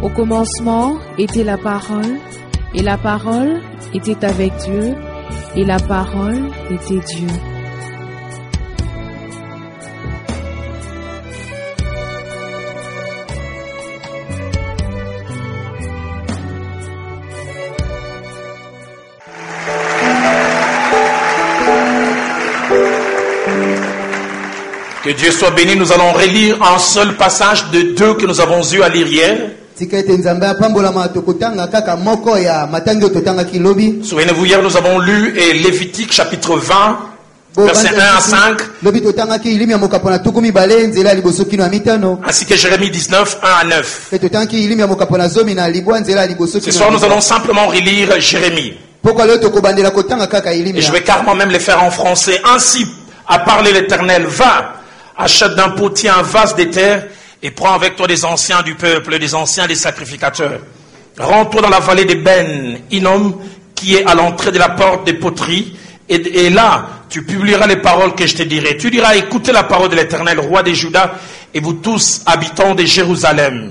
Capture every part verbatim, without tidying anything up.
Au commencement était la parole, et la parole était avec Dieu, et la parole était Dieu. Que Dieu soit béni, nous allons relire un seul passage de deux que nous avons eu à lire hier. Souvenez-vous, hier nous avons lu et Lévitique chapitre vingt, versets un à cinq, ainsi que Jérémie dix-neuf, un à neuf. Ce soir nous allons simplement relire Jérémie. Et je vais carrément même les faire en français. Ainsi a parlé l'Éternel, va, achète d'un potier un vase de terre et prends avec toi des anciens du peuple, des anciens des sacrificateurs. Rends-toi dans la vallée des Ben Hinnom qui est à l'entrée de la porte des poteries et, et là tu publieras les paroles que je te dirai. Tu diras, écoutez la parole de l'Éternel, roi des Judas et vous tous habitants de Jérusalem.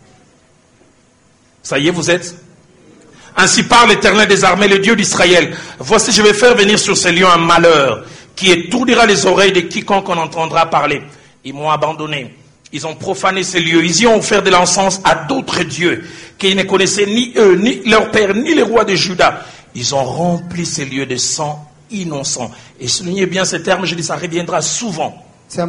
Ça y est, vous êtes? Ainsi parle l'Éternel des armées, le Dieu d'Israël. Voici, je vais faire venir sur ces lieux un malheur qui étourdira les oreilles de quiconque en entendra parler. Ils m'ont abandonné. Ils ont profané ces lieux. Ils y ont offert de l'encens à d'autres dieux qu'ils ne connaissaient ni eux, ni leur père, ni les rois de Juda. Ils ont rempli ces lieux de sang innocent. Et soulignez bien ces termes, je dis ça reviendra souvent. Sang,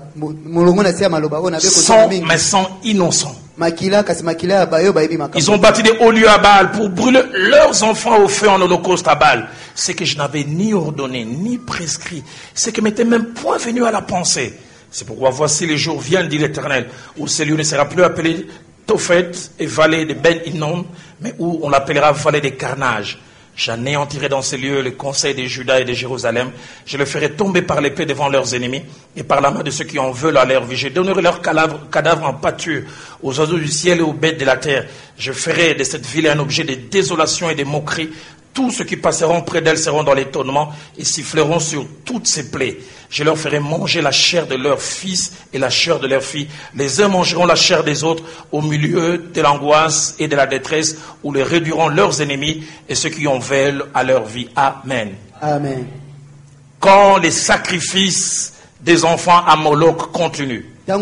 mais sang innocent. Ils ont bâti des hauts lieux à Baal pour brûler leurs enfants au feu en holocauste à Baal. Ce que je n'avais ni ordonné, ni prescrit. Ce qui m'était même point venu à la pensée. C'est pourquoi voici les jours viennent, dit l'Éternel, où ce lieu ne sera plus appelé Tophet et vallée de Ben Hinnom, mais où on l'appellera vallée des carnages. J'anéantirai dans ces lieux le conseil de Juda et de Jérusalem. Je le ferai tomber par l'épée devant leurs ennemis et par la main de ceux qui en veulent à leur vie. Je donnerai leurs cadavres, cadavres en pâture aux oiseaux du ciel et aux bêtes de la terre. Je ferai de cette ville un objet de désolation et de moquerie. Tous ceux qui passeront près d'elle seront dans l'étonnement et siffleront sur toutes ses plaies. Je leur ferai manger la chair de leurs fils et la chair de leurs filles. Les uns mangeront la chair des autres au milieu de l'angoisse et de la détresse, où les réduiront leurs ennemis et ceux qui en veulent à leur vie. Amen. Amen. Quand les sacrifices des enfants à Moloch continuent. Et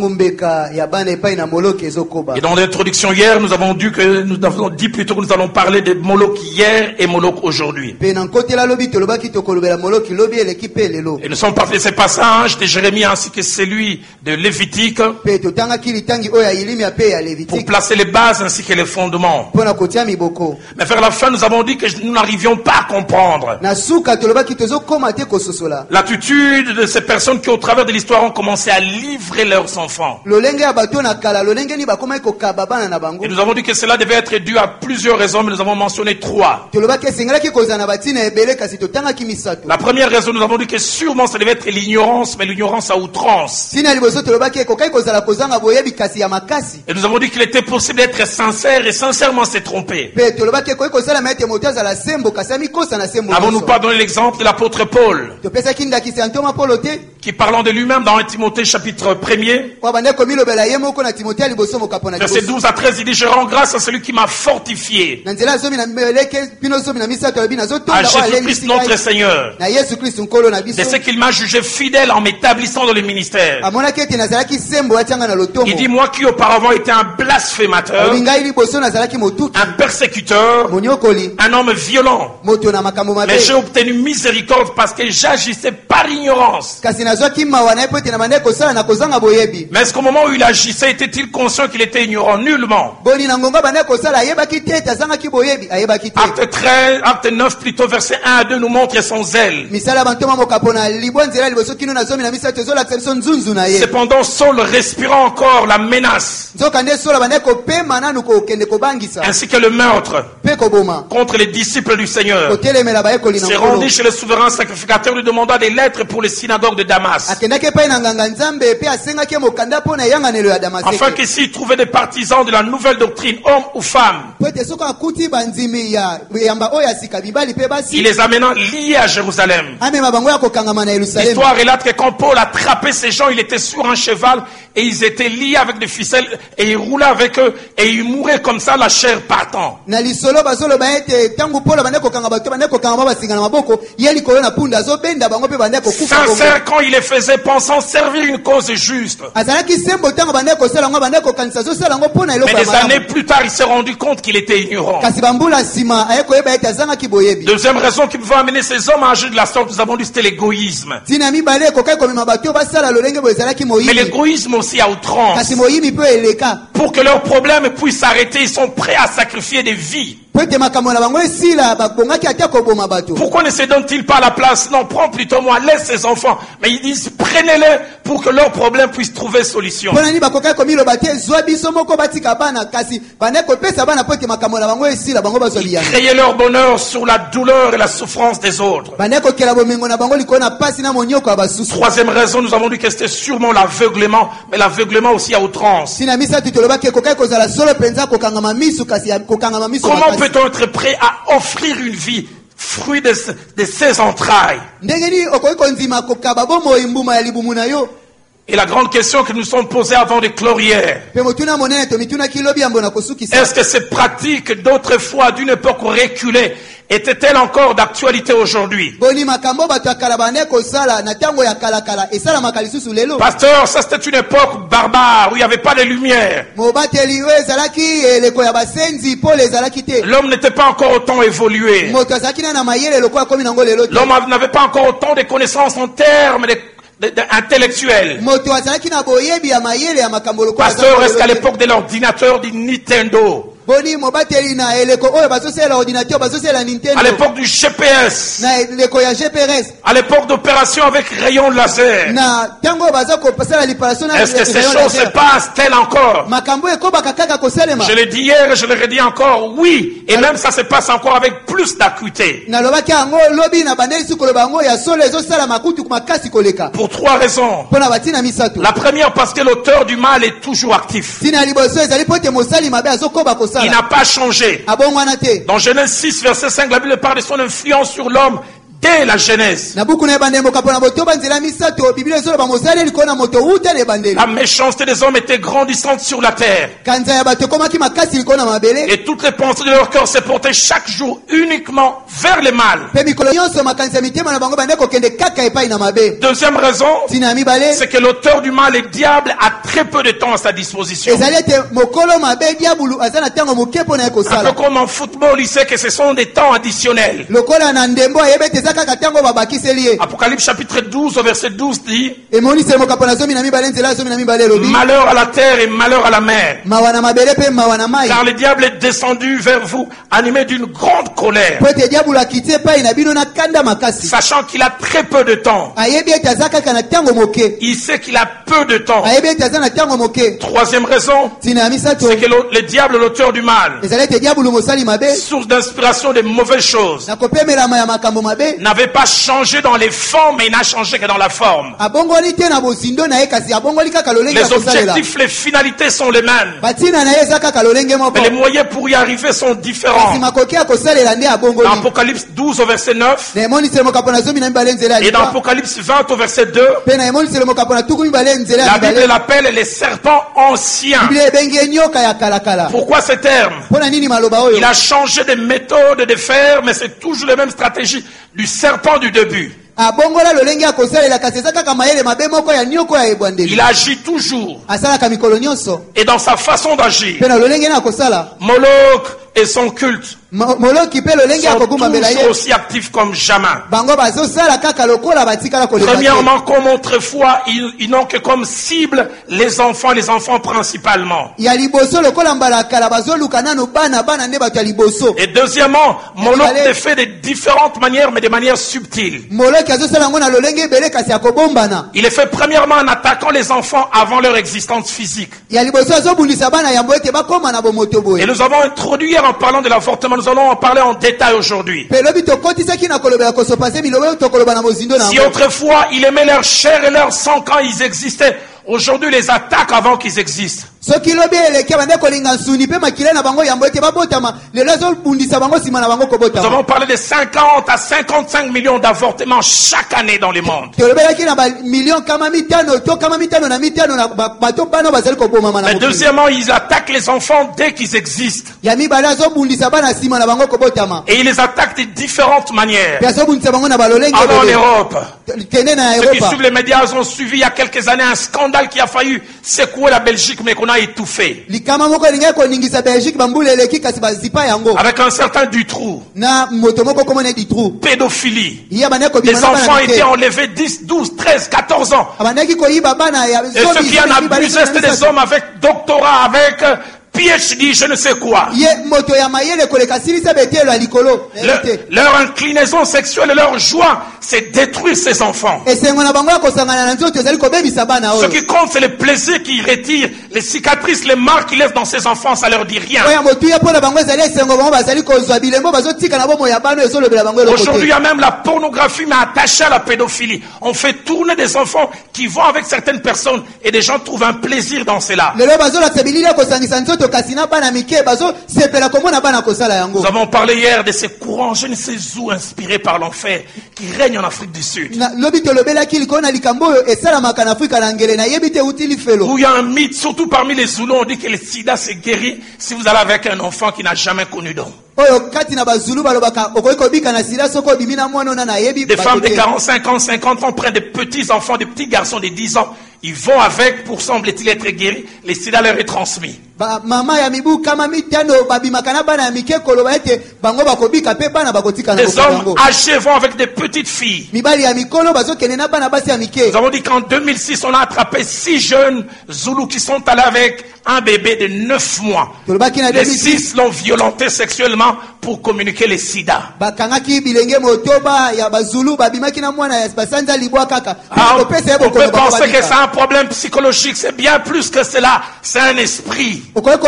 dans l'introduction hier, nous avons dit que nous avons dit plutôt que nous allons parler de Moloch hier et Moloch aujourd'hui. Et nous sommes partis de ces passages de Jérémie ainsi que celui de Lévitique pour placer les bases ainsi que les fondements. Mais vers la fin, nous avons dit que nous n'arrivions pas à comprendre l'attitude de ces personnes qui, au travers de l'histoire, ont commencé à livrer leurs enfants. Et nous avons dit que cela devait être dû à plusieurs raisons, mais nous avons mentionné trois. La première raison, nous avons dit que sûrement ça devait être l'ignorance, mais l'ignorance à outrance. Et nous avons dit qu'il était possible d'être sincère et sincèrement se tromper. Avons-nous pas donné l'exemple de l'apôtre Paul, qui parlant de lui-même dans un Timothée chapitre premier, verset douze à treize, il dit, je rends grâce à celui qui m'a fortifié, à Jésus-Christ notre Seigneur, de ce qu'il m'a jugé fidèle en m'établissant dans le ministère. Il dit, moi qui auparavant étais un blasphémateur, un persécuteur, un homme violent, mais j'ai obtenu miséricorde parce que j'agissais par ignorance. Mais est-ce qu'au moment où il agissait, était-il conscient qu'il était ignorant? Nullement. Acte treize, acte neuf plutôt, verset un à deux nous montre son zèle. Cependant, Saul respirant encore la menace, ainsi que le meurtre contre les disciples du Seigneur, s'est rendu chez le souverain sacrificateur, lui demanda des lettres pour les synagogues de Damas. Afin qu'ici il trouvait des partisans de la nouvelle doctrine, hommes ou femmes. Il les amena liés à Jérusalem. L'histoire relate que quand Paul attrapait ces gens, il était sur un cheval et ils étaient liés avec des ficelles et il roulait avec eux et il mourait comme ça, la chair partant. Sincère quand il les faisait pensant servir une cause juste. Mais des années plus tard, il s'est rendu compte qu'il était ignorant. Deuxième raison qui pouvait amener ces hommes à agir de la sorte, nous avons dit, c'était l'égoïsme. Mais l'égoïsme aussi à outrance. Pour que leurs problèmes puissent s'arrêter, ils sont prêts à sacrifier des vies. Pourquoi ne se donne-t-il pas la place? Non, prends plutôt moi, laisse ces enfants. Mais ils disent, prenez-les pour que leurs problèmes puissent trouver solution. Créer leur bonheur sur la douleur et la souffrance des autres. Troisième raison, nous avons dit que c'était sûrement l'aveuglement, mais l'aveuglement aussi à outrance. Comment peut-on être prêt à offrir une vie, fruit de, de ses entrailles? Et la grande question que nous sommes posées avant de clore hier, est-ce que ces pratiques d'autrefois d'une époque reculée était-elle encore d'actualité aujourd'hui? Pasteur, ça c'était une époque barbare où il n'y avait pas de lumière. L'homme n'était pas encore autant évolué. L'homme n'avait pas encore autant de connaissances en termes de intellectuel. Pasteur, est-ce qu'à l'époque de l'ordinateur du Nintendo, à l'époque du G P S, à l'époque d'opérations avec rayons laser, est-ce que ces choses se passent-elles encore? Je l'ai dit hier et je le redis encore, oui, et même ça se passe encore avec plus d'acuité. Pour trois raisons. La première, parce que l'auteur du mal est toujours actif. Il n'a pas changé. Dans Genèse six, verset cinq, la Bible parle de son influence sur l'homme dès la Genèse. La méchanceté des hommes était grandissante sur la terre. Et toutes les pensées de leur cœur se portaient chaque jour uniquement vers le mal. Deuxième raison, c'est que l'auteur du mal, le diable, a très peu de temps à sa disposition. Un peu comme en football, il sait que ce sont des temps additionnels. Apocalypse chapitre douze au verset douze dit: malheur à la terre et malheur à la mer, car le diable est descendu vers vous animé d'une grande colère, sachant qu'il a très peu de temps. Il sait qu'il a peu de temps. Troisième raison, c'est que le, le diable, l'auteur du mal, source d'inspiration des mauvaises choses, n'avait pas changé dans les formes, mais il n'a changé que dans la forme. Les objectifs, les finalités sont les mêmes, mais les moyens pour y arriver sont différents. Dans Apocalypse douze au verset neuf et dans Apocalypse vingt au verset deux, la Bible l'appelle les serpents anciens. Pourquoi ce terme? Il a changé de méthode de faire, mais c'est toujours la même stratégie du serpent du début. Il agit toujours. Et dans sa façon d'agir, Moloch et son culte sont toujours aussi actifs comme jamais. Premièrement, comme autrefois, ils, ils n'ont que comme cible les enfants, les enfants principalement. Et deuxièmement, Moloch le fait de différentes manières, mais de manière subtile. Il est fait premièrement en attaquant les enfants avant leur existence physique. Et nous avons introduit en parlant de l'avortement, nous allons en parler en détail aujourd'hui. Si autrefois il aimait leur chair et leur sang quand ils existaient, aujourd'hui les attaquent avant qu'ils existent. Ce qui lobi eleki bande kolinga nsuni pe makile na bango yambo ete babotama lelo azobundisa bango sima na bango Nous kobotama. avons parlé de cinquante à cinquante-cinq millions d'avortements chaque année dans le monde. Tolobelaki na ba million kama mitano to kama mitano na mitano na bato bana bazali koboma mana. Mais deuxièmement, ils attaquent les enfants dès qu'ils existent. Ya mibala azobundisa bana sima na bango kobotama. Et ils les attaquent de différentes manières. Pe azobundisa bango na balolenge. Alors en Europe, Kene na ceux qui Europa. suivent les médias ont suivi il y a quelques années un scandale qui a failli secouer la Belgique mais qu'on a étouffé. Likama moko linga ko ningisa Belgique bambule eleki kasi bazipa yango. Avec un certain Dutroux. Na moto moko komone Dutroux. Pédophilie. Ya bana ko Les enfants étaient enlevés dix, douze, treize, quatorze ans. Abanaki ko yiba bana ya. Et ceux qui en abusent, c'était des hommes avec doctorat, avec P H D, je ne sais quoi. Le, Le, leur inclinaison sexuelle et leur joie, c'est détruire ces enfants. Ce qui compte, c'est le plaisir qu'ils retirent, les cicatrices, les marques qu'ils laissent dans ces enfants, ça leur dit rien. Aujourd'hui, il y a même la pornographie, mais attachée à la pédophilie. On fait tourner des enfants qui vont avec certaines personnes et des gens trouvent un plaisir dans cela. Nous avons parlé hier de ces courants, je ne sais où, inspirés par l'enfer, qui règnent en Afrique du Sud. Où il y a un mythe, surtout parmi les Zoulous, on dit que le sida se guérit si vous allez avec un enfant qui n'a jamais connu d'homme. Des femmes de quarante-cinq ans, cinquante ans prennent des petits enfants, des petits garçons de dix ans. Ils vont avec pour, semble-t-il, être guéris. Le sida leur est transmis. Des hommes âgés vont avec des petites filles. Nous avons dit qu'en deux mille six, on a attrapé six jeunes Zoulous qui sont allés avec un bébé de neuf mois. Les six l'ont violenté sexuellement pour communiquer le sida. Ah, on, on peut penser que c'est un problème psychologique. C'est bien plus que cela. C'est un esprit. Quand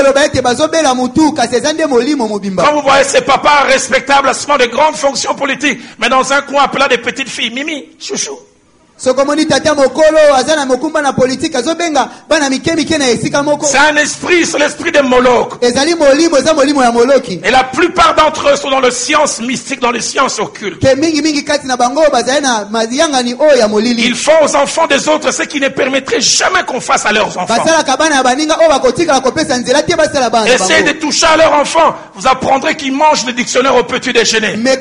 vous voyez ces papas respectables, assument de grandes fonctions politiques, mais dans un coin appelant des petites filles, Mimi, chouchou. C'est un esprit, c'est l'esprit de Moloch. Et la plupart d'entre eux sont dans les sciences mystiques, dans les sciences occultes. Ils font aux enfants des autres ce qui ne permettrait jamais qu'on fasse à leurs enfants. Essayez de toucher à leurs enfants, vous apprendrez qu'ils mangent le dictionnaire au petit déjeuner. Ils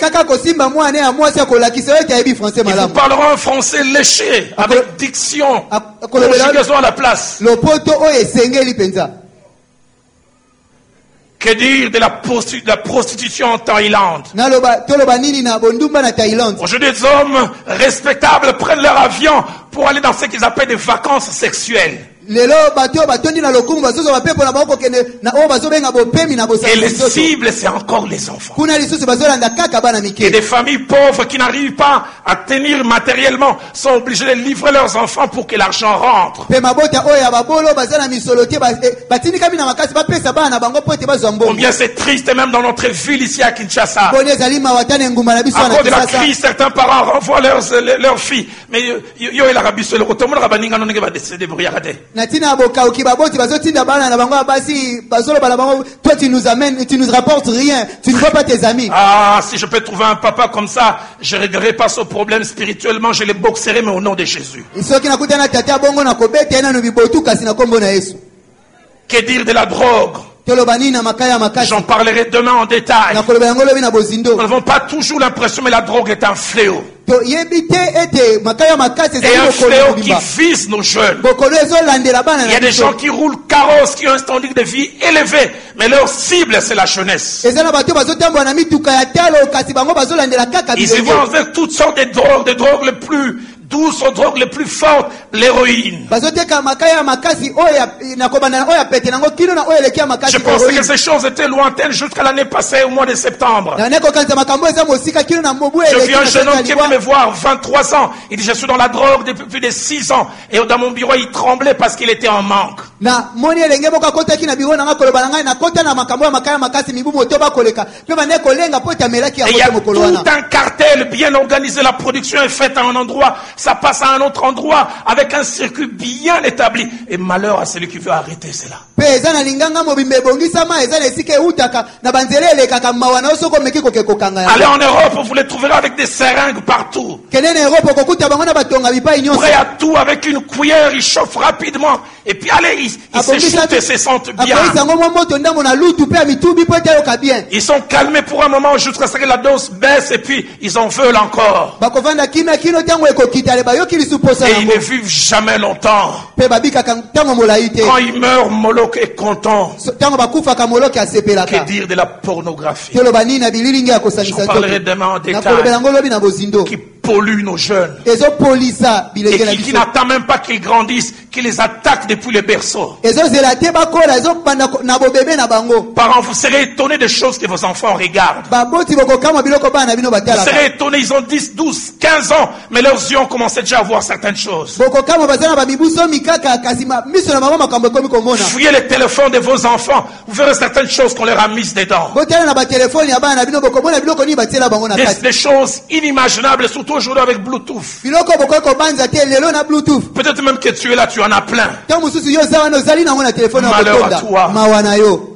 vous parleront en français léché. Avec diction, conjugaison à la place. Que dire de la, prostitu- de la prostitution en Thaïlande? Aujourd'hui, des hommes respectables prennent leur avion pour aller dans ce qu'ils appellent des vacances sexuelles. Et les cibles, c'est encore les enfants. Et des familles pauvres qui n'arrivent pas à tenir matériellement sont obligés de livrer leurs enfants pour que l'argent rentre. Combien c'est triste, même dans notre ville ici à Kinshasa. À cause de la crise, certains parents renvoient leurs, leurs filles. Mais yo il a rabissé le retour, le rabaninga non va décider de briller. Toi tu nous amènes, tu nous rapportes rien, tu ne vois pas tes amis. Ah, si je peux trouver un papa comme ça, je ne réglerai pas ce problème spirituellement, je les boxerai mais au nom de Jésus. Que dire de la drogue? J'en parlerai demain en détail. Nous n'avons pas toujours l'impression, mais la drogue est un fléau. Et un fléau qui vise nos jeunes. Il y a des gens qui roulent carrosse, qui ont un standing de vie élevé, mais leur cible c'est la jeunesse. Ils y vont avec toutes sortes de drogues, des drogues les plus douces aux drogues les plus fortes, l'héroïne. Je pensais que ces choses étaient lointaines jusqu'à l'année passée, au mois de septembre. Je vis un jeune homme qui est venu me voir, vingt-trois ans. Il dit, je suis dans la drogue depuis plus de six ans. Et dans mon bureau, il tremblait parce qu'il était en manque. Na moni elenge moko akota ki na biro na ngakoloba na ngai na kota na makambo ya makaya makasi mibu moto bakoleka pe bane kolenga po tamelaki ya Et il y a moto mokolo wana. tout un cartel bien organisé, la production est faite à un endroit, ça passe à un autre endroit avec un circuit bien établi. Et malheur à celui qui veut arrêter cela. Pe eza na linganga mobimbe ebongisama eza na esika eutaka na banzela elekaka mawana osoko meki kokekokanga Allez yango. en Europe, vous les trouverez avec des seringues partout. Kende na Europe kokuta bango na batonga bipai nyonso. Prêt à tout avec une cuillère, ils chauffent rapidement. Et puis allez, ils, ils s'échauffent et se sentent bien. Akoisa ngomwa moto ndango na lutu pe amitubi po etayoka bien. Ils sont calmés pour un moment jusqu'à ce que la dose baisse et puis ils en veulent encore. Bakovanda kimia kino tango ekokita le bayoki lisuposa Et ils yango. ne vivent jamais longtemps. Pe babikaka tango molai te. Quand ils meurent, Moloch est content. So- Tango bakufaka moloki Que asepelaka. dire de la pornographie Toloba nini na bililingi ya Je kosanisa vous parlerai demain en Na détail. kolobela yango lobi na bozindo. Qui pollue nos jeunes. Ezopolisa Et bilenge na qui, qui biso. n'attend même pas qu'ils grandissent, qui les attaque depuis le berceau. Ezozela te bakola ezopanda ko- na bobebe na bango. Parents, vous serez étonnés des choses que vos enfants regardent. Baboti bokokama biloko bana bino Vous batalaka. serez étonnés, ils ont dix, douze, quinze ans, mais leurs yeux ont commencé déjà à voir certaines choses. Bokokama baza na bamibuso mikaka kasi ma- miso na bango makambo ekomi komona. Fouillez les téléphones de vos enfants, vous verrez certaines choses qu'on leur a mises dedans. Botala na batelefone ya bana bino bokomona biloko nini batiela bango na Des, kati. des choses inimaginables, surtout aujourd'hui avec Bluetooth. Biloko bokoki kobanza te lelo na bluetooth. Peut-être même que tu es là, tu en as plein. Ntango mosusu yo oza wana ozali nango na telefone ya Malheur à kotonda. toi. Mawa na yo.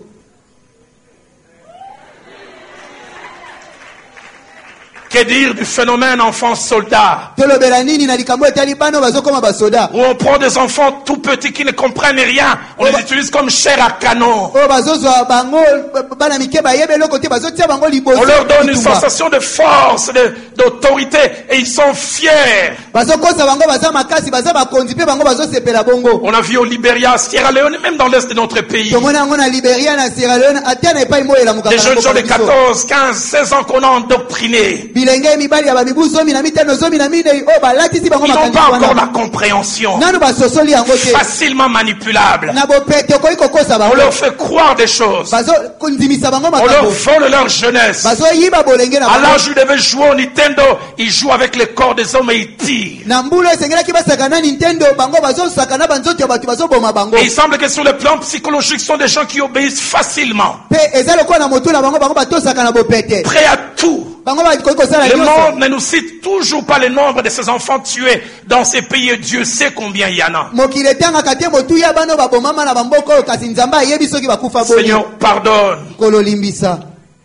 Que dire du phénomène enfant-soldat? Tolobela nini na likambo etali bana bazokoma basoda. Où on prend des enfants tout petits qui ne comprennent rien, on les utilise comme chair à canon. Oyo bazozwa bango bana mike bayebe eloko te bazotia bango liboso. On leur donne une bitumba. sensation de force, de- d'autorité, et ils sont fiers. Bazokosa bango baza makasi baza bakonzi pe bango bazosepela bongo. On a vu au Libéria, Sierra Leone, même dans l'est de notre pays, Tomona yango na Liberia na Sierra Leone ata na epai mo elamuka. des jeunes gens de quatorze, quinze, seize ans qu'on a endoctrinés. Bilenge mibali ya bamibu zomi na mitano zomi na minei oyo balatisi bango Ils n'ont makanisi pas encore la wana. compréhension. Nanu basosoli yango te. Facilement manipulable. Na bopete okoki kokosa On bango. leur fait croire des choses. Bazondimisa bango On leur makambo. vole leur jeunesse. Bazoyiba bolenge na À bango. l'âge où ils devaient jouer au Nintendo, ils jouent avec les corps des hommes et ils tirent. Na mbulu esengelaki basakana Nintendo bango bazosakana banzoto ya bato bazoboma bango. Et il semble que sur le plan psychologique, ce sont des gens qui obéissent facilement. Pe eza lokola na motu na bango bango batosaka na bopete. Prêts à tout. Bango bakoki kosala Le nyonso. monde ne nous cite toujours pas le nombre de ces enfants tués dans ces pays et Dieu sait combien il y en a. Mokili etangaka te motu ya bano babomama na bamboka oyo kasi nzambe ayebi soki bakufa boni. Seigneur, pardonne. Kolo limbisa.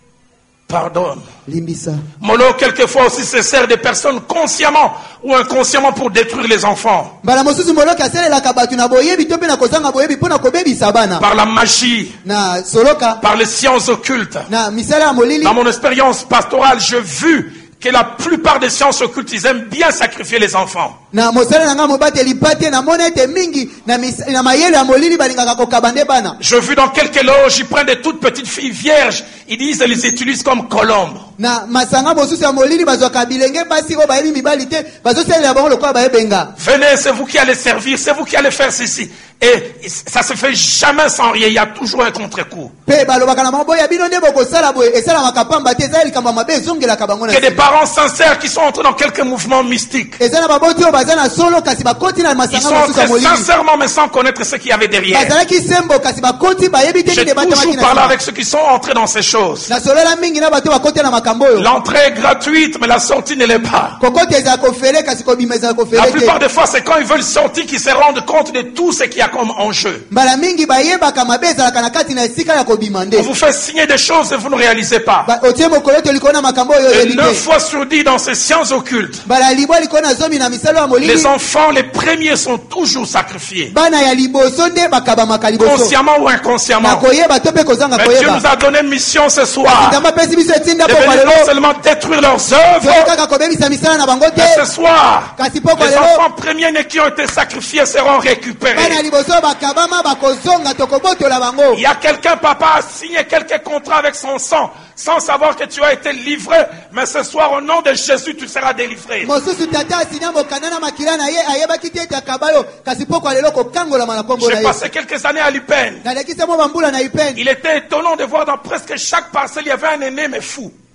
Pardonne. Limbisa. Moloch, quelquefois aussi, se sert des personnes consciemment ou inconsciemment pour détruire les enfants. Mbala mosusu moloki asalelaka bato na boyebi to mpe na kozanga boyebi mpo na kobebisa bana. Par la magie, Na soloka. par les sciences occultes. Na misala ya molili. Dans mon expérience pastorale, j'ai vu que la plupart des sciences occultes, ils aiment bien sacrifier les enfants. Na mosala na nga mobateli pate na mona ete mingi na, mis, na mayele ya molili balingaka kokaba nde bana. J'ai vu dans quelques loges, ils prennent des toutes petites filles vierges, ils disent, ils les utilisent comme colombes. Na masanga mosusu ya molili bazwaka bilenge basi oyo bayebi mibali te bazosalela bango lokola bayebenga. Venez, c'est vous qui allez servir, c'est vous qui allez faire ceci. Et ça se fait jamais sans rien, il y a toujours un contre-coup. Pe balobaka na bango boya bino nde bokosala boye esalamaka pamba te eza likambo ya mabe ezongelaka bango na Que des nsima. parents sincères qui sont entrés dans quelques mouvements mystiques. Eza na baboti oyo baza na solo kasi bakoti na Ils masanga sont mosusu ya entrés molili. sincèrement mais sans connaître ce qu'il y avait derrière. Bazalaki sembo kasi bakoti bayebi te J'ai nini batamaki toujours na parlé nsima. avec ceux qui sont entrés dans ces choses. Na solola mingi na bato bakoti na makambo oyo. L'entrée est gratuite, mais la sortie ne l'est pas. Kokoti eza kofele kasi kobima eza La kofele plupart te. des fois, c'est quand ils veulent sortir qu'ils se rendent compte de tout ce qu'il y a comme enjeu. Mbala mingi bayebaka mabe ezalaka na kati na esika ya kobima On nde. vous fait signer des choses et vous ne réalisez pas. Ba- otie mokolo to likolo na makambo oyo Et oyebi neuf te. fois sur dix dans ces sciences occultes, Mbala libwa likolo na zomi na misalo ya molili. les enfants, les premiers, sont toujours sacrifiés. Bana ya liboso nde bakabamaka liboso. Consciemment ou Na inconsciemment. koyeba to mpe kozanga Mais Dieu koyeba. nous a donné mission ce soir. Nzambe apesi biso etinda De mpo kwa venir lelo. non seulement détruire leurs Toyei œuvres, kaka kobebisa misala na bango te. mais ce soir, Kasi mpo kwa les lelo. enfants premiers-nés qui ont été sacrifiés seront Bana récupérés. liboso bakabama bakozonga tokobotola bango. Il y a quelqu'un, papa, a signé quelques contrats avec son sang, sans savoir que tu as été livré. Mais ce soir, au nom de Jésus, tu seras délivré. Mosusu tata asinya mokanda na makila na ye ayebaki te ete akaba yo kasi mpo kwa lelo kokangolama na nkombo na J'ai ye. passé quelques années à l'Upen. Nalekisa mwa bambula na ipeni. Il était étonnant de voir dans presque chaque parcelle, il y avait un aîné mais fou.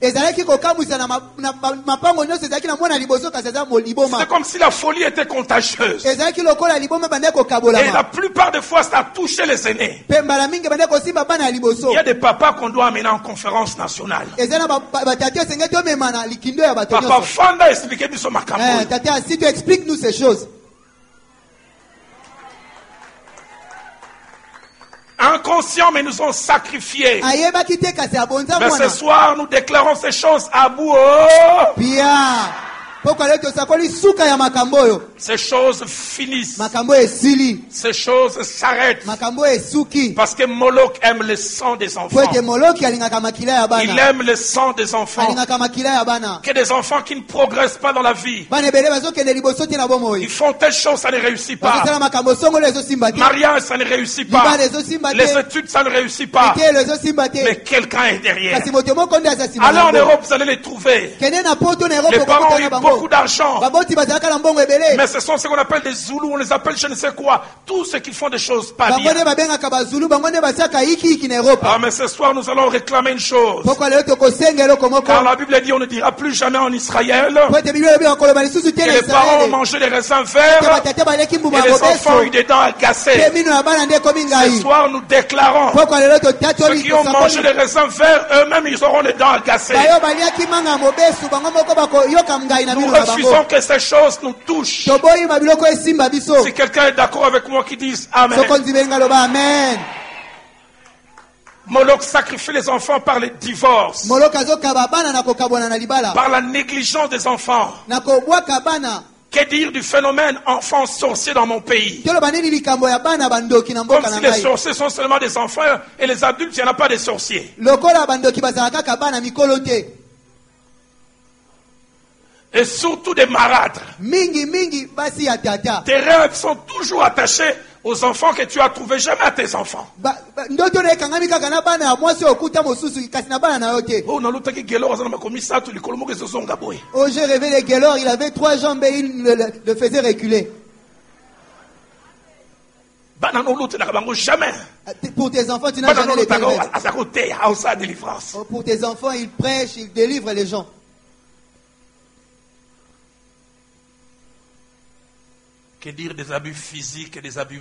ezalaki kokamwisa na ma- na ma- mapango nyonso ezalaki na mwana liboso kasi eza mo- liboma C'est comme si la folie était contagieuse. ezalaki lokola liboma bande Et la kokabolama plupart des fois, ça a touché les aînés. mpe mbala mingi bande kosimba bana ya liboso Il y a des papas qu'on doit amener en conférence nationale. eza na ba- ba- batate esenge tomema na likindo ya bato Papa nyonso Fanda expliqué biso Eh, makambo. tate asi tu explique nous ces choses Inconscients, mais nous ont sacrifiés. ayebaki te kasi abonza Mais mwana ce soir, nous déclarons ces choses à bout. Oh, pia poko leo tosakoli suka ya makambo oyo ces choses finissent. makambo esili Ces choses s'arrêtent. makambo esuki Parce que Moloch aime le sang des po enfants. ete moloki alingaka makila ya Il bana aime le sang des enfants. alingaka makila ya bana Que des enfants qui ne progressent pas dans la vie. bana ebele bazokende liboso te na Ils bomoi font telle chose, ça ne réussit pas. bazosala makambo songolo ezosimba te Mariage, ça ne réussit pas. libala ezosimba Les te études, ça ne réussit pas. etelo ezosimba Mais te quelqu'un est derrière. kasi moto moko nde aza nsima Allez na en yango. Europe, vous allez les trouver. kende na poto na Les erope parents ont okokutana eu bango beaucoup d'argent. baboti bazalaka na mbongo ebele Mais ce sont ce qu'on appelle des Zoulous, on les appelle je ne sais quoi. Tous ceux qui font des choses pas bango bien. nde babengaka bazulu bango nde basiaka ikiki na erope Ah, mais ce soir, nous allons réclamer une chose. poko lelo tokosenga eloko moko Car la Bible dit, on ne dira plus jamais en Israël po ete biblia elobi bakoloba lisusu te que na les parents ont israele mangé des raisins te verts batate baleki mbuma et ya les enfants ont eu mobeso des dents te agacées. mino ya bana nde ekomi Ce ngai soir, nous déclarons poko lelo ceux totatoli qui ont mangé des raisins verts, eux-mêmes, ils auront les dents agacées. bayo baliaki manga ya mobesu bango moko bakoyoka ngai na Nous mino na refusons bango que ces choses nous touchent. toboyi mabiloko esimba biso Si quelqu'un est d'accord avec moi qui dise Amen. soko nzibeli nga loba amen Moloch sacrifie les enfants par les divorces, moloka azokaba bana na kokabwana na libala par la négligence des enfants. na kobwaka bana Que dire du phénomène enfants sorciers dans mon pays? toloba nini likambo ya bana bandoki na Comme mboka na si les ngai sorciers sont seulement des enfants et les adultes, il n'y en a pas des sorciers. lokola bandoki bazala kaka bana mikolo te Et surtout des marâtres. mingi mingi basi ya tata Tes rêves sont toujours attachés aux enfants que tu as trouvés, jamais à tes enfants. Ba- ba- ndoto na ekangami kaka na bana ya mwasi okuta mosusu kasi na bana na yo te Oh, nalutaki gelo wazana makomisa tu likolo moko ezozonga boye. oh j'ai rêvé de Gelor il avait trois jambes et il le, le- le faisait reculer Bana no lutelaka bango jamais. pour tes enfants tu n'as Bana no jamais les lutaka permettre. azako te hausa délivrance. Oh, pour tes enfants il prêche il délivre les gens Que dire des abus physiques et des abus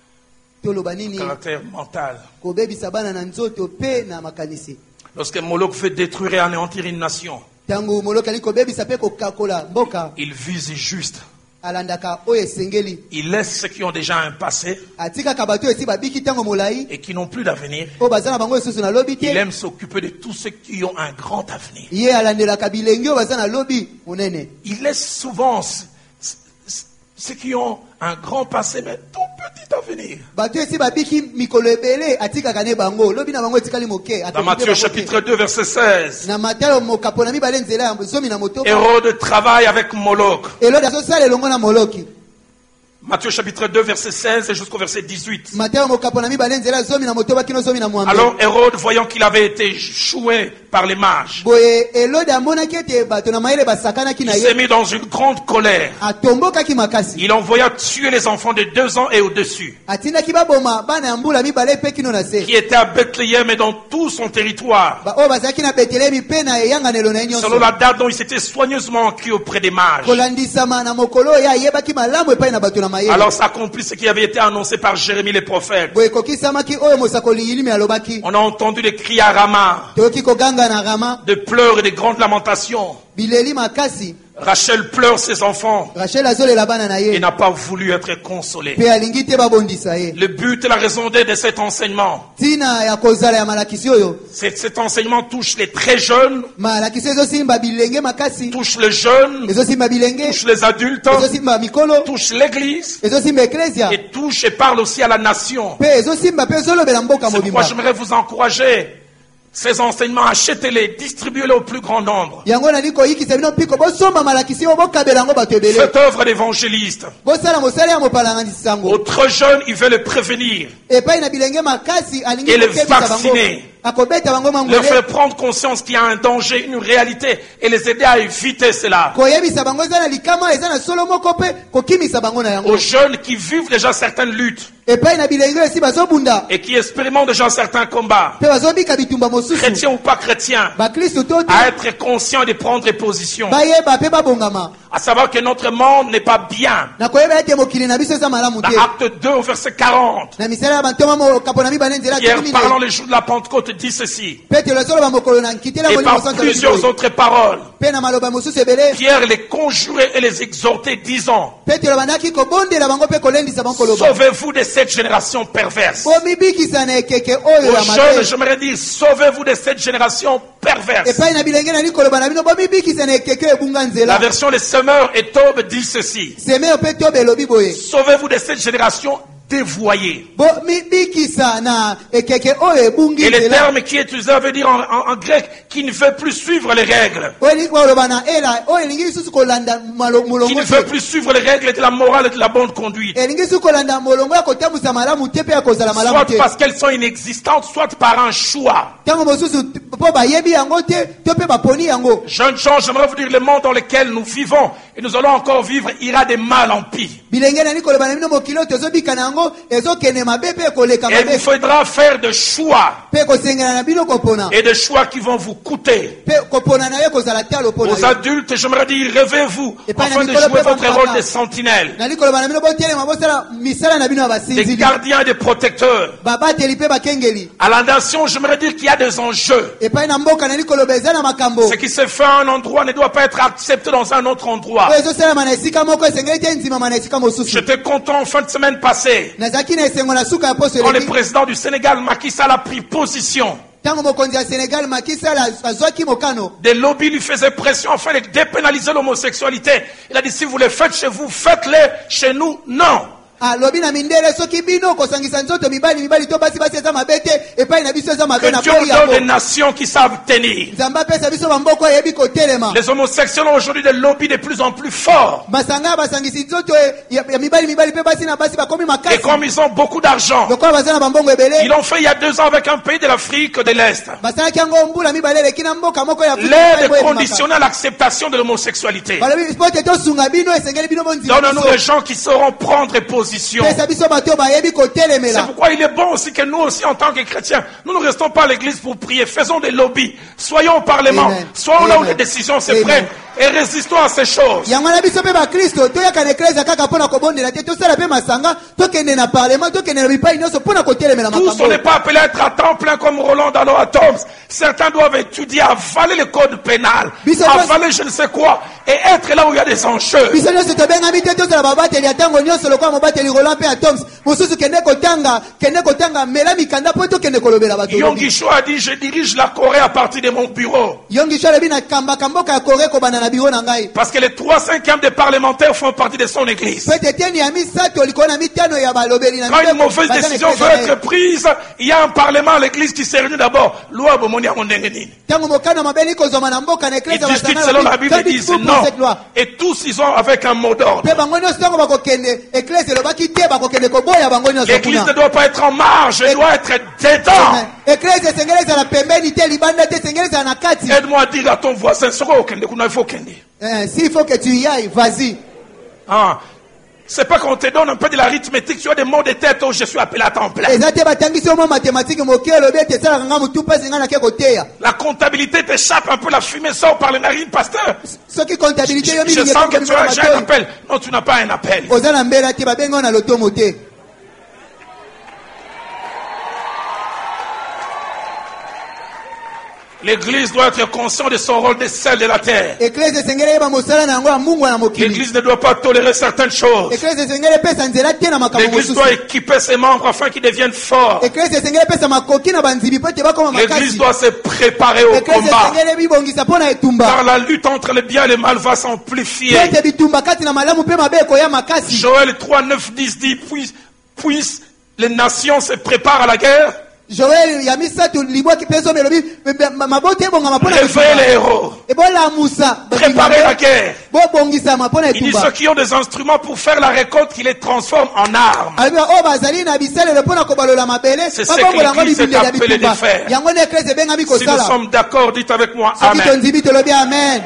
toloba de nini caractère mental. kobebisa bana na nzoto pe na makanisi Lorsque Moloch veut détruire et anéantir une nation, ntango moloki ali kobebisa pe kokakola mboka il vise juste. alandaka oyo esengeli Il laisse ceux qui ont déjà un passé atikaka bato esi babiki ntango molai et qui n'ont plus d'avenir. oyo baza na bango lisusu na lobi Il te aime s'occuper de tous ceux qui ont un grand avenir. ye alandelaka bilenge oyo baza na lobi monene Il laisse souvent c- c- c- ceux qui ont un grand passé, mais tout petit avenir. bato esi babiki mikolo ebele atikaka ne bango lobi na bango etikali moke Dans atoki te Matthieu bango te. chapitre deux, verset seize, na matayo mokapo na mibale nzela ya zomi na motoba Hérode travaille avec Moloch. elodi azosala elongo na moloki Matthieu chapitre deux, verset seize et jusqu'au verset dix-huit. matayo mokapo na mibale nzela ya zomi na motoba kino zomi na mwambe Alors Hérode, voyant qu'il avait été choué par les mages, boye elodi amonaki ete bato na mayele basakanaki il na s'est ye mis dans une grande colère. atombokaki makasi Il envoya tuer les enfants de deux ans et au-dessus, atindaki baboma bana ya mbula mibale mpe kino na se qui étaient à Bethléem et dans tout son territoire, Ba- oyo bazalaki na betelemi mpe na eyanganelo na ye selon nyonso la date dont il s'était soigneusement enquis auprès des mages. kolandisama na mokolo oyo ayebaki malamu epai na bato na mayele Alors s'accomplit ce qui avait été annoncé par Jérémie les prophètes. boye ekokisamaki oyo mosakoli yilimi alobaki On a entendu des cris à Rama, toyoki koganga na rama de pleurs et de grandes lamentations. bileli makasi Rachel pleure ses enfants rachel azolela bana na et ye n'a pas voulu être consolée. mpe alingi te babondisa ye Le but et la raison d'être de cet enseignement, ntina ya kozala ya malakisi oyo c'est que cet enseignement touche les très jeunes, malakisi ezosimba bilenge makasi touche les jeunes, ezosimba bilenge touche les adultes, ezosimba mikolo touche l'église ezosimba eklesia et touche et parle aussi à la nation. mpe ezosimba mpe ezolobela mboka C'est pourquoi mobimba j'aimerais vous encourager. Ces enseignements, achetez-les, distribuez-les au plus grand nombre. yango nali koyikisa bino mpiko bosomba malakisi oyo bokabela yango bato ebele Cette œuvre d'évangéliste, bosala mosala ya mopalanganisi aux sango très jeunes, il veut les prévenir epai na bilenge makasi alingi et les kokebisa bango vacciner akobeta bango Leur mangwele faire prendre conscience qu'il y a un danger, une réalité, et les aider à éviter cela. koyebisa bango eza na likama eza na solo moko mpe kokimisa bango na yango Aux jeunes qui vivent déjà certaines luttes epai na bilenge esi bazobunda et qui expérimentent déjà certains combats, mpe bazobika bitumba mosusu chrétiens ou pas chrétiens, bakristu to te à être conscients de prendre position. bayeba mpe babongama À savoir que notre monde n'est pas bien. na koyeba ete mokili na biso eza malamu Dans te Acte deux au verset quarante, na misala ya bantoma mokapo na mibale nzela Pierre tumi parlant ne les jours de la Pentecôte dit ceci, petelo azoloba mokolo na nkitela et molimo par sanza plusieurs loboye. autres paroles, mpe na maloba mosusu ebele Pierre les conjurait et les exhortait, disant, petelo bandaki kobondela bango mpe kolendisa bango koloba sauvez-vous de cette génération perverse. bomibikisa na ekeke oyo ya Aux jeunes, mabe j'aimerais dire, sauvez-vous de cette génération perverse. epai na bilenge nali koloba na bino bomibikisa na ekeke ebunga La nzela version Les Semeurs et Taube dit ceci, semeo mpe tobe elobi boye sauvez-vous de cette génération dévoyée. bomibikisa na ekeke oyo ebungi Et le nzela terme qui est utilisé veut dire en, en- en grec qui ne veut plus suivre les règles. oyo elingi koloba na ela oyo elingi lisusu kolanda malo- Qui molongo ne veut te plus suivre les règles de la morale et de la bonne conduite. elingi lisusu kolanda molongo ya kotambusa malamu te mpe ya kozala malamu Soit te parce qu'elles sont inexistantes, soit par un choix. ntango mosusu mpo bayebi yango te to mpe baponi yango Jeunes gens, j'aimerais vous dire, le monde dans lequel nous vivons et nous allons encore vivre ira de mal en pire. bilenge nali koloba na bino mokili oyo tozobika na yango ezokende mabe mpe ekoleka Et il vous mabe faudra faire des choix. mpe kosengela na bino kopona Et des choix qui vont vous coûter. mpe kopona na ye kozala talo mpo na Aux yo adultes, j'aimerais dire, rêvez-vous Et pas afin de Nicolas jouer Pépin votre Papa. rôle de sentinelle, nali koloba na bino botelema bosala misala na bino ya des basinzili gardiens et des protecteurs. babateli mpe bakengeli À la nation, j'aimerais dire qu'il y a des enjeux. epai na mboka nali koloba eza na makambo Ce qui se fait à un endroit ne doit pas être accepté dans un autre endroit. oyo ezosalama na esika moko esengeli te ndimama na esika mosusu J'étais content en fin de semaine passée nazalaki na esengo na suka ya poso quand le eleki président du Sénégal, Macky Sall, a pris position. ntango mokonzi ya senegal makisala azwaki mokano Des lobbies lui faisaient pression afin de dépénaliser l'homosexualité. Il a dit, si vous le faites chez vous, faites-le chez nous. Non. alobi na mindele soki bino kosangisa nzoto mibali mibali to basi basi eza mabe te epai na biso eza mabe Que na Dieu poi nous donne des yango nations qui savent tenir. nzambe apesa biso bamboko eyebi kotelema Les homosexuels ont aujourd'hui des lobbies de plus en plus forts. masanga ya basangisi nzoto ya ya mibali mibali mpe basi na basi bakomi Et makasi comme ils ont beaucoup d'argent, lokola baza na bambongo ils ebele l'ont fait il y a deux ans avec un pays de l'Afrique de l'Est. basalaki yango mbula mibale eleki na mboka moko ya Afrika L'aide mibali boye conditionnée à l'acceptation de l'homosexualité. balobi po te tosunga bino esengeli bino bonzima Donne-nous des gens qui sauront prendre position. pesa biso bato bayebi C'est kotelemela pourquoi il est bon aussi que nous aussi, en tant que chrétiens, nous ne restons pas à l'église pour prier. Faisons des lobbies. Soyons au Parlement. Amen. Soyons là où Amen. les décisions se Amen. prennent. Et résistons à ces choses. yango na biso mpe bakristo toyaka na eklezia kaka mpo na kobondela te tosala mpe masanga tokende na parlement tokende na bipai nyonso mpo na kotelemela Tous, on makambo n'est pas appelés à être à temps plein comme Roland Dano à Toms. Certains doivent étudier, avaler le code pénal, Bisous, avaler je ne sais quoi, et être là où il y a des enjeux. biso nyonso tobengami te tozala babateli ya ntango nyonso lokola mobateli roland mpe atoms mosusu kende kotanga kende kotanga mela mikanda mpo tokende kolobela bato Yongisho a dit, je dirige la Corée à partir de mon bureau. yongisho alobi na kambaka mboka ya kore kobanda na biro na ngai Parce que les trois cinquièmes des parlementaires font partie de son église. mpo ete etieni ya misato likolo na mitano ya balobeli na Quand une mibeko mauvaise baza na décision eklezia veut na ye. être prise, il y a un parlement à l'église qui s'est réuni d'abord. Loi bomoni yango ndenge nini. ntango mokano mabeli kozwama na mboka na Ils eklezia discutent basanga selon la na Bible, ils disent pour non. cette loi Et tous, ils ont avec un mot d'ordre. mpe bango nyonso ntango bakokende eklezia elobaki te bakokende koboya bango nyonso L'église kuna ne doit pas être en marge, elle doit être dedans. eklezia esengeli ezala pembeni te libanda te esengeli ezala na kati Aide-moi à dire à ton voisin, soko okende kuna il faut kende. Eh, s'il faut que tu y ailles vas-y Ah, c'est pas qu'on te donne un peu de l'arithmétique, tu as des mots de tête où je suis appelé à temps plein. eza te batangisi omo mathématique moke olobi ete esalaka nga motu mpasi nga nake koteya La comptabilité t'échappe un peu, la fumée sort par les narines, pasteur. soki comptabilité yo Je mingi sens que tu as j'ai un matoi appel. Non, tu n'as pas un appel. oza na mbela te babengi o na lotomo te L'église doit être consciente de son rôle de sel de la terre. eklezia esengeli eyeba mosala na yango ya mbungwa na mokili L'église ne doit pas tolérer certaines choses. eklezia esengeli epesa nzela te na makambo L'église mosusu doit équiper ses membres afin qu'ils deviennent forts. eklezia esengeli epesa makoki na banzibi mpo ete bakoma L'église makasi doit se préparer au eklezia combat. esengeli ebibongisa mpo na Car etumba la lutte entre le bien et le mal va mpo s'amplifier. ete bitumba kati na malamu mpe mabe ekoya makasi Joël trois, neuf, dix dit, puis, puissent les nations se préparent à la guerre. Joël ya misato libwa kipeso melobi mabote bonga mapona réveillez les héros, e bola musa préparez la guerre. bo bongisa mapona Il dit etumba ceux qui ont des instruments pour faire la récolte, qui les transforment en armes. albi o bazali na bisale le pona ko balola mabele C'est ce que l'Église est appelée de faire. yango ne eklese benga mi ko Si nous sala sommes d'accord, dites avec moi soki Amen. tonzibi tolobi amen.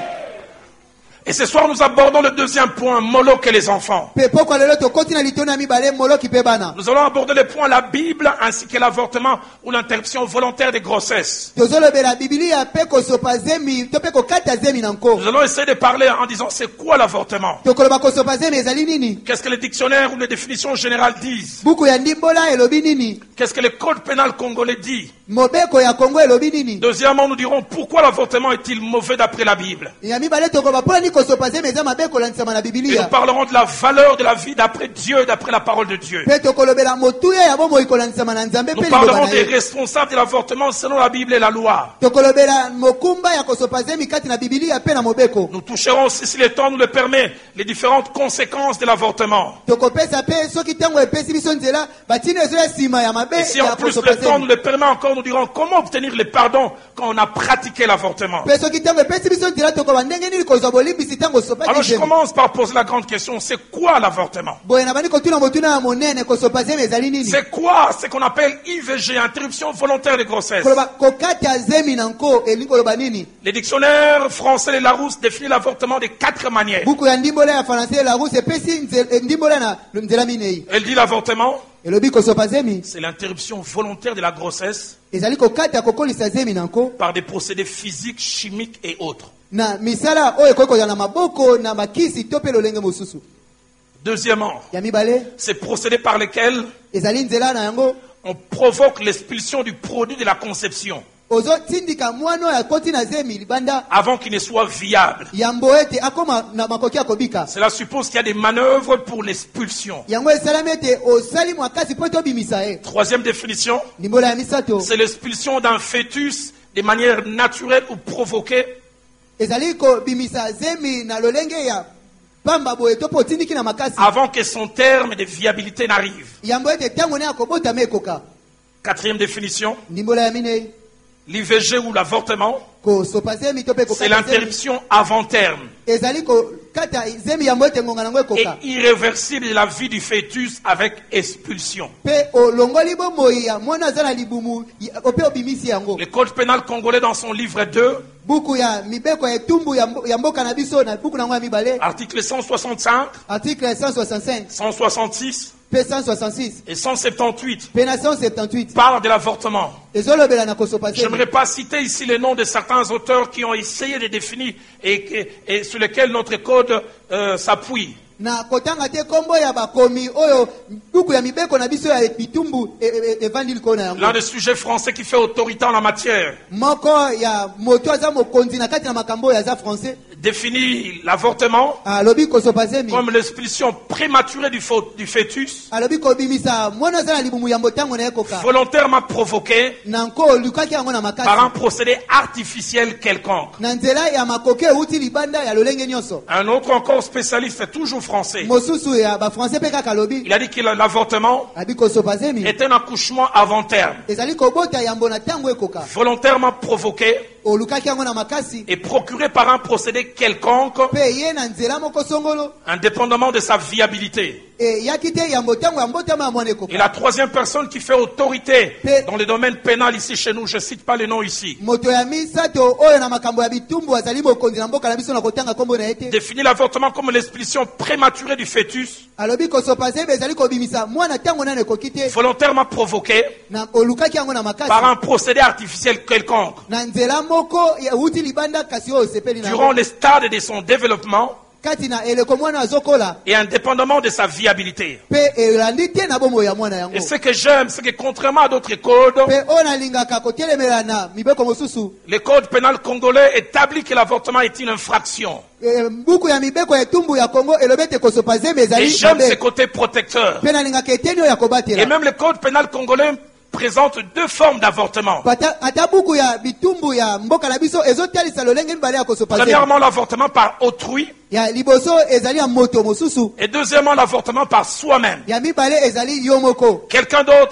Et ce soir, nous abordons le deuxième point, Moloch et les enfants. Pe poko lelo to kontina litona mibale moloki pe bana Nous allons aborder les points, la Bible, ainsi que l'avortement ou l'interruption volontaire des grossesses. tozolobela biblia pe kosopa zemi to pe kokata zemi na nko Nous allons essayer de parler en disant c'est quoi l'avortement? tokoloba kosopa zemi ezali nini Qu'est-ce que les dictionnaires ou les définitions générales disent? buku ya ndimbola elobi nini Qu'est-ce que le code pénal congolais dit? mobeko ya kongo elobi nini Deuxièmement, nous dirons pourquoi l'avortement est-il mauvais d'après la Bible? ya mibale tokoloba mpona nini kosopa zemi eza mabe kolandisama na Et nous bibilia parlerons de la valeur de la vie d'après Dieu et d'après la parole de Dieu. pe tokolobela motuya ya bomoi kolandisama na nzambe Nous pe liloba parlerons na des ye responsables de l'avortement selon la Bible et la loi. tokolobela mokumba ya kosopa zemi kati na bibilia pe na mobeko Nous toucherons aussi, si le temps nous le permet, les différentes conséquences de l'avortement. tokopesa pe soki ntango epesi biso nzela batini ezo ya nsima ya mabe Et si en ya plus kosopa le temps nous zemi le permet encore, nous dirons comment obtenir le pardon quand on a pratiqué l'avortement. pe soki ntango epesi biso nzela tokoba ndenge nini kozwa bolimbisi ntango Alors osopaki je zemi commence par poser la grande question, c'est quoi l'avortement? boye na bandi kotuna motuna ya monene kosopa zemi ezali nini C'est quoi ce qu'on appelle I V G, interruption volontaire de grossesse? koloba kokata zemi na nko elingi koloba nini Les dictionnaires français et Larousse définissent l'avortement de quatre manières. buku ya ndimbola ya français la rousse epesi nze- eh, ndimbola na nzela minei Elle dit l'avortement, elobi kosopa zemi c'est l'interruption volontaire de la grossesse ezali kokata kokolisa zemi na nko par des procédés physiques, chimiques et autres. na misala oyo ekoki kozala na maboko na makisi to mpe lolenge mosusu Deuxièmement, ya mibale ces procédés par lesquels ezali nzela na yango on provoque l'expulsion du produit de la conception ozotindika mwana oyo akoti na zemi libanda avant qu'il ne soit viable. yambo ete akoma na makoki ya kobika Cela suppose qu'il y a des manœuvres pour l'expulsion. yango esalami ete osali makasi mpo ete obimisa ye Troisième définition, ndimbola ya misato c'est l'expulsion d'un fœtus de manière naturelle ou provoquée ezali kobimisa zemi na lolenge ya pamba boye to mpo otindiki na makasi avant que son terme de viabilité n'arrive. yambo ete ntango ne akobotama ekoka Quatrième définition, ndimbola ya minei l'I V G ou l'avortement, kosopa zemi to mpe c'est kokata zemi l'interruption avant terme ezali kokata zemi yambo ete ngonga nango et ekoka irréversible de la vie du fœtus avec expulsion. mpe olongoli bomoi ya mwana aza na libumu ya- mpe obimisi yango Le code pénal congolais dans son livre deux, buku ya mibeko ya etumbu ya mbo- ya mboka na biso na buku nango ya mibale article cent soixante-cinq, article cent soixante-cinq cent soixante-six mpe cent soixante-six et cent soixante-dix mpe na cent soixante-dix parlent de l'avortement. ezolobela na kosopa Je zemi n'aimerais pas citer ici les noms de certains auteurs qui ont essayé de définir et, et- et sur lesquels notre code euh, s'appuie. na kotanga te nkombo ya bakomi oyo buku ya mibeko na biso ya bitumbu e- e- e- evandi likolo na L'un yango des sujets français qui fait autorité en la matière moko ya moto aza mokonzi na kati na makambo oyo aza français définit l'avortement alobi kosopa zemi comme l'expulsion prématurée du, fau- du fœtus, alobi kobimisa mwana aza na libumu ya mbotango na ye koka volontairement provoqué na nko olukaki yango na par makasi un procédé artificiel quelconque. na nzela ya makoki euti libanda ya lolenge nyonso Un autre encore spécialiste, toujours français, mosusu ya bafrançais mpe kaka alobi il a dit que l'avortement abi kosopa zemi est un accouchement avant terme, ezali kobota yambo na ntango ekoka volontairement provoqué olukaki yango na makasi et procuré par un procédé quelconque, mpe ye na nzela moko songolo indépendamment de sa viabilité. eyaki te yambo ntango ya mbotama ya mwana Et ekoka la troisième personne qui fait autorité Pe- dans le domaine pénal ici chez nous, je ne cite pas les noms ici, moto ya misato oyo na makambo ya bitumbu azali mokonzi na mboka na biso na kotanga nkombo na ye te définit l'avortement comme l'expulsion prématurée du fœtus, alobi kosopa zemi ezali kobimisa mwana ntango nano ekoki te volontairement provoqué na olukaki yango na makasi par un procédé artificiel quelconque, na nzela moko euti libanda kasi oyo osepeli na durant yango les stades de son développement kati na eleko mwana azokola et indépendamment de sa viabilité. mpe elandi te na bomoi ya mwana yango Et ce que j'aime, c'est que contrairement à d'autres codes, mpe oyo nalingaka kotelemela na mibeko mosusu le code pénal congolais établit que l'avortement est une infraction. eh, buku ya mibeko ya etumbu ya kongo elobi ete kosopa zemi Et ezali j'aime mabe ce côté protecteur. mpe nalingaka eteni oyo ya Et kobatela même le code pénal congolais présente deux formes d'avortement. Pata- ata buku ya bitumbu ya mboka na biso ezotalisa lolenge mibale ya kosopa zemi Premièrement, l'avortement par autrui. ya liboso ezali ya moto mosusu Et deuxièmement, l'avortement par soi-même. ya mibale ezali yo moko Quelqu'un d'autre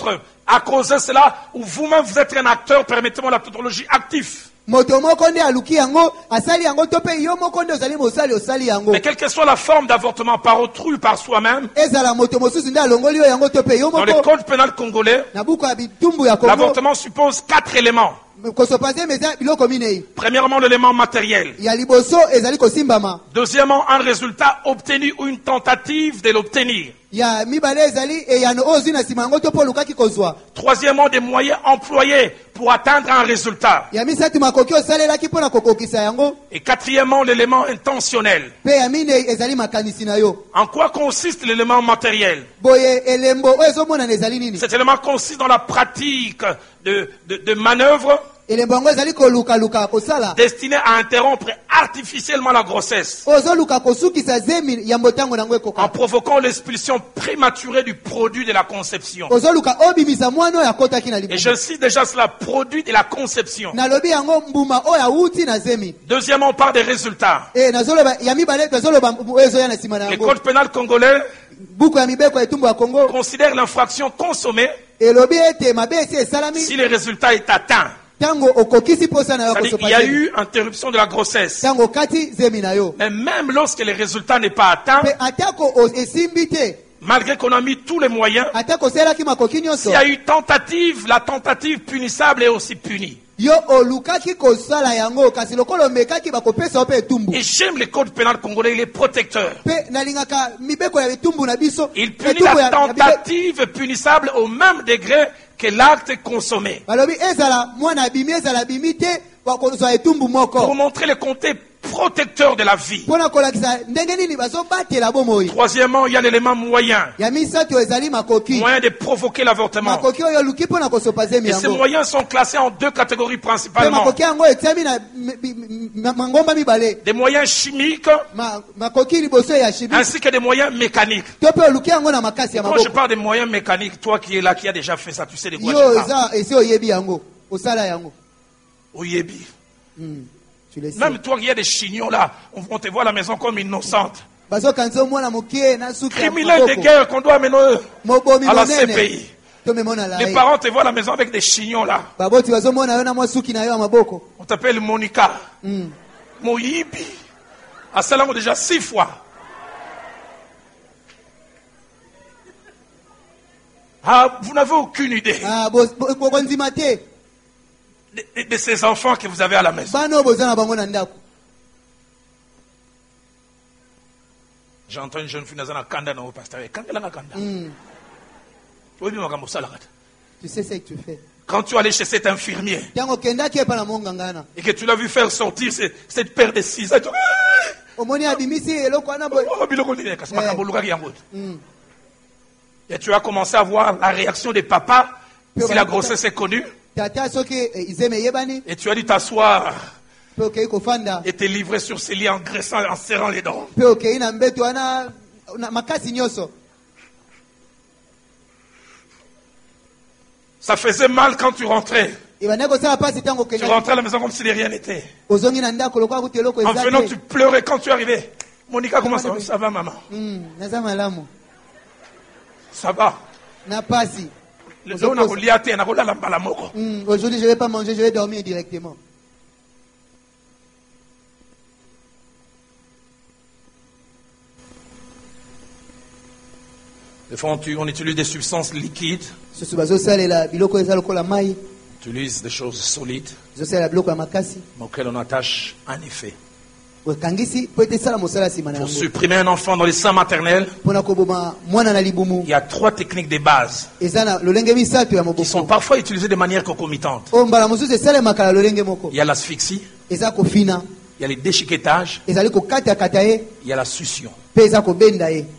À cause de cela, ou vous-même vous êtes un acteur, permettez-moi la tautologie, actif. moto moko nde aluki yango asali yango to pe yo moko nde ozali mosali osali yango. Mais quelle que soit la forme d'avortement, par autrui, par soi-même, ezala moto mosusu nde alongoli yo yango to pe yo dans le moko code pénal congolais, na buku ya bitumbu ya Kongo l'avortement suppose quatre éléments. kosopaze meza biloko minei. Premièrement, l'élément matériel. ya liboso ezali kosimbama. Deuxièmement, un résultat obtenu ou une tentative de l'obtenir. ya mibale ezali eyano oyo ozwi na nsima yango to mpo olukaki kozwa. Troisièmement, des moyens employés pour atteindre un résultat. ya misatu makoki osalelaki mpo na kokokisa yango. Et quatrièmement, l'élément intentionnel. mpe ya minei ezali makanisi na yo. En quoi consiste l'élément matériel? boye elembo oyo ezomonana ezali nini. Cet élément consiste dans la pratique de, de, de manœuvres elembo yango ezali kolukaluka kosala. destinées à interrompre artificiellement la grossesse oyo ozoluka kosukisa zemi ya mbotango nango en ekoka. provoquant l'expulsion prématurée du produit de la conception. ozoluka obimisa mwana oyo akotaki na Et libumu. j'insiste déjà sur la produit de la conception. nalobi yango mbuma oyo awuti na zemi. Deuxièmement, on parle des résultats. e nazoloba ya mibale tozoloba oyo ezoya na nsima na Le yango. code pénal congolais buku ya mibeko ya etumbu ya kongo considère l'infraction consommée elobi ete mabe esi esalami si le résultat est atteint. ntango okokisi posa na yo C'est-à-dire qu'il y a eu interruption de la grossesse. ntango okati zemi na yo. Mais même lorsque le résultat n'est pas atteint, mpe atako o- esimbi te malgré qu'on a mis tous les moyens, atako osalaki makoki nyonso s'il y a eu tentative, la tentative punissable est aussi punie. yo olukaki kosala yango kasi lokola omekaki bakopesa yo mpe etumbu. Et j'aime le code pénal congolais, il est protecteur. mpe nalingaka mibeko ya etumbu na biso. Il punit etumbu la ya- ya bibe- tentative punissable au même degré que l'acte consommé. balobi ezala mwana abimi ezala abimi te bakozwa etumbu Pour moko montrer le côté protecteur de la vie. mpo na kolakisa ndenge nini bazobatela bomoi. Troisièmement, il y a l'élément moyen. ya misato ezali makoki Moyen de provoquer l'avortement. makoki oyo oluki mpo na kosopa zemi Et ces yango. moyens sont classés en deux catégories mpe principalement. makoki yango etiami na mi- mi- mi- mangomba mibale. Des moyens chimiques Ma- makoki liboso ya shibi ainsi que des moyens mécaniques. to mpe oluki yango na makasi ya Quand je maboko. parle des moyens mécaniques, toi qui es là, qui a déjà fait ça, tu sais de quoi yo je parle. eza esi oyebi yango osala yango. Oyebi. Hmm, tu le sais. Même toi qui as des chignons là, on, on te voit à la maison comme innocente. bazokanisa omwana mokie na suki ya Criminel de maboko. guerre qu'on doit amener mobomi à la monene C P I. tomemona Les lai parents te voient à la maison avec des chignons là. baboti bazomona yo na mwa suki na yo ya maboko. On t'appelle Monica. Hmm. Moyibi. À Salam déjà six fois. Ah, vous n'avez aucune idée Ah, bo- bo- bokondima te de, de- de ces enfants que vous avez à la maison. bana oyo boza na bango na ndako. J'entends une jeune fille dans un kanda na pasteur. Quand elle a un kanda. Hmm, Oui, mais makambo salaka. tu sais ce que tu fais Quand tu allais chez cet infirmier ntango okendaki epa na mongangana et que tu l'as vu faire sortir ce- cette paire de ciseaux, tu omoni abimisi eloko wana boye. oh, biloko nini, kasi Eh. makambo lukaki yango. Hmm. Et tu as commencé à voir la réaction des papas si la grossesse est connue. tata soki eh, izeme eyebani Et tu as dû t'asseoir mpe okei kofanda et te livrer sur ce lit en graissant, en serrant les dents. mpe okei na mbeto wana na makasi nyonso. Ça faisait mal quand tu rentrais. ebandaki kosala mpasi ntango Tu okendaki rentrais à la maison comme si de rien n'était. ozongi na ndako lokola kuti eloko En eza venant, te. tu pleurais quand tu arrivais. Monica, comment ça va? Ça va, maman? Hmm, naza malamu Ça va. na pasi. Le dos n'a pas lié, n'a pas la mbala moko. Hmm, aujourd'hui je vais pas manger, je vais dormir directement. Des fois, on, tu- on utilise des substances liquides, susu bazosalela biloko eza lokola mai on utilise des choses solides, bazosalela biloko ya makasi mais auxquelles on attache un effet. okangisi po ete esala mosala nsima na Pour yango. supprimer un enfant dans les seins maternels, mpona koboma mwana na libumu il y a trois techniques de base eza na lolenge misato ya qui sont moboko parfois utilisées de manière concomitante. oyo mbala mosusu esalemaka na lolenge moko. Il y a l'asphyxie, eza kofina, il y a le déchiquetage, ezali kokatakata ye il y a la succion. mpe eza kobenda ye.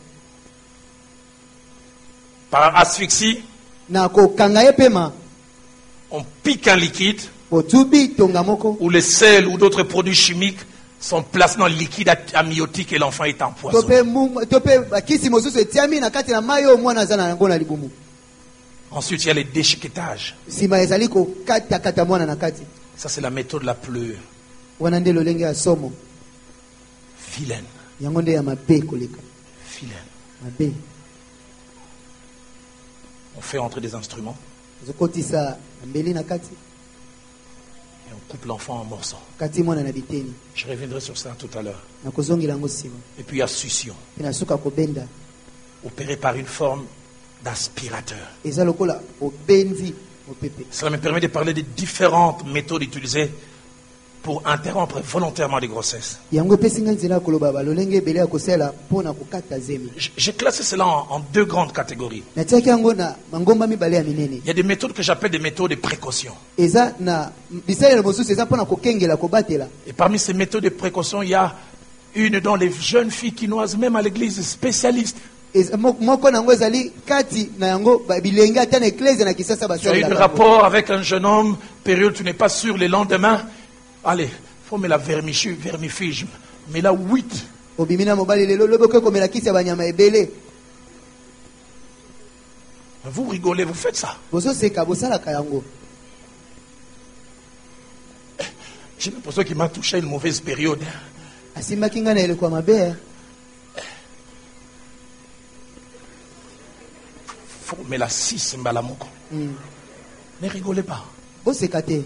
Par asphyxie, na kokanga ye pema on pique un liquide botubi tonga moko où les sels ou d'autres produits chimiques sont placés dans le liquide amniotique et l'enfant est to empoisonné. mpe mu- to mpe bakisi mosusu etiami na kati na mai oyo mwana aza na yango na libumu. Ensuite, il y a le déchiquetage. nsima ezali kokatakata mwana na kati. Ça, c'est la méthode la plus wana nde lolenge ya somo vilaine. yango nde ya mabe koleka Vilaine. mabe. On fait entrer des instruments. azokotisa mbeli na kati et on coupe l'enfant en morceaux. kati mwana na biteni Je reviendrai sur ça tout à l'heure. nakozongela yango nsima Et puis il y a succion, mpe na suka kobenda opéré par une forme d'aspirateur. eza lokola obenzi mopepe. Cela me permet de parler des différentes méthodes utilisées pour interrompre volontairement les grossesses. yango epesi ngai nzela ya koloba balolenge ebele ya kosalela mpo na kokata zemi. J- J'ai classé cela en, en deux grandes catégories. natiaki yango na mangomba mibale ya minene. Il y a des méthodes que j'appelle des méthodes de précaution. eza na bisalelo mosusu eza mpo na kokengela kobatela. Et parmi ces méthodes de précaution, il y a une dont les jeunes filles qui noisent même à l'église, spécialistes. Eza- mo- moko nango ezali kati na yango ba- bilenge ata na eklese na kisasa Tu as eu basalelaka des yango. rapports avec un jeune homme, période tu n'es pas sûr, le lendemain, allez, faut mettre la vermichu, vermifuge, mais là huit. obimi na mobali lelo lobi okoki komela kisi ya banyama ebele Vous rigolez, vous faites ça. bozoseka bosalaka yango. J'ai l'impression qu'il m'a touché à une mauvaise période. asimbaki ngai na eleko ya mabe. Faut mettre la six, mbalamoko. Mm. Ne rigolez pas. boseka te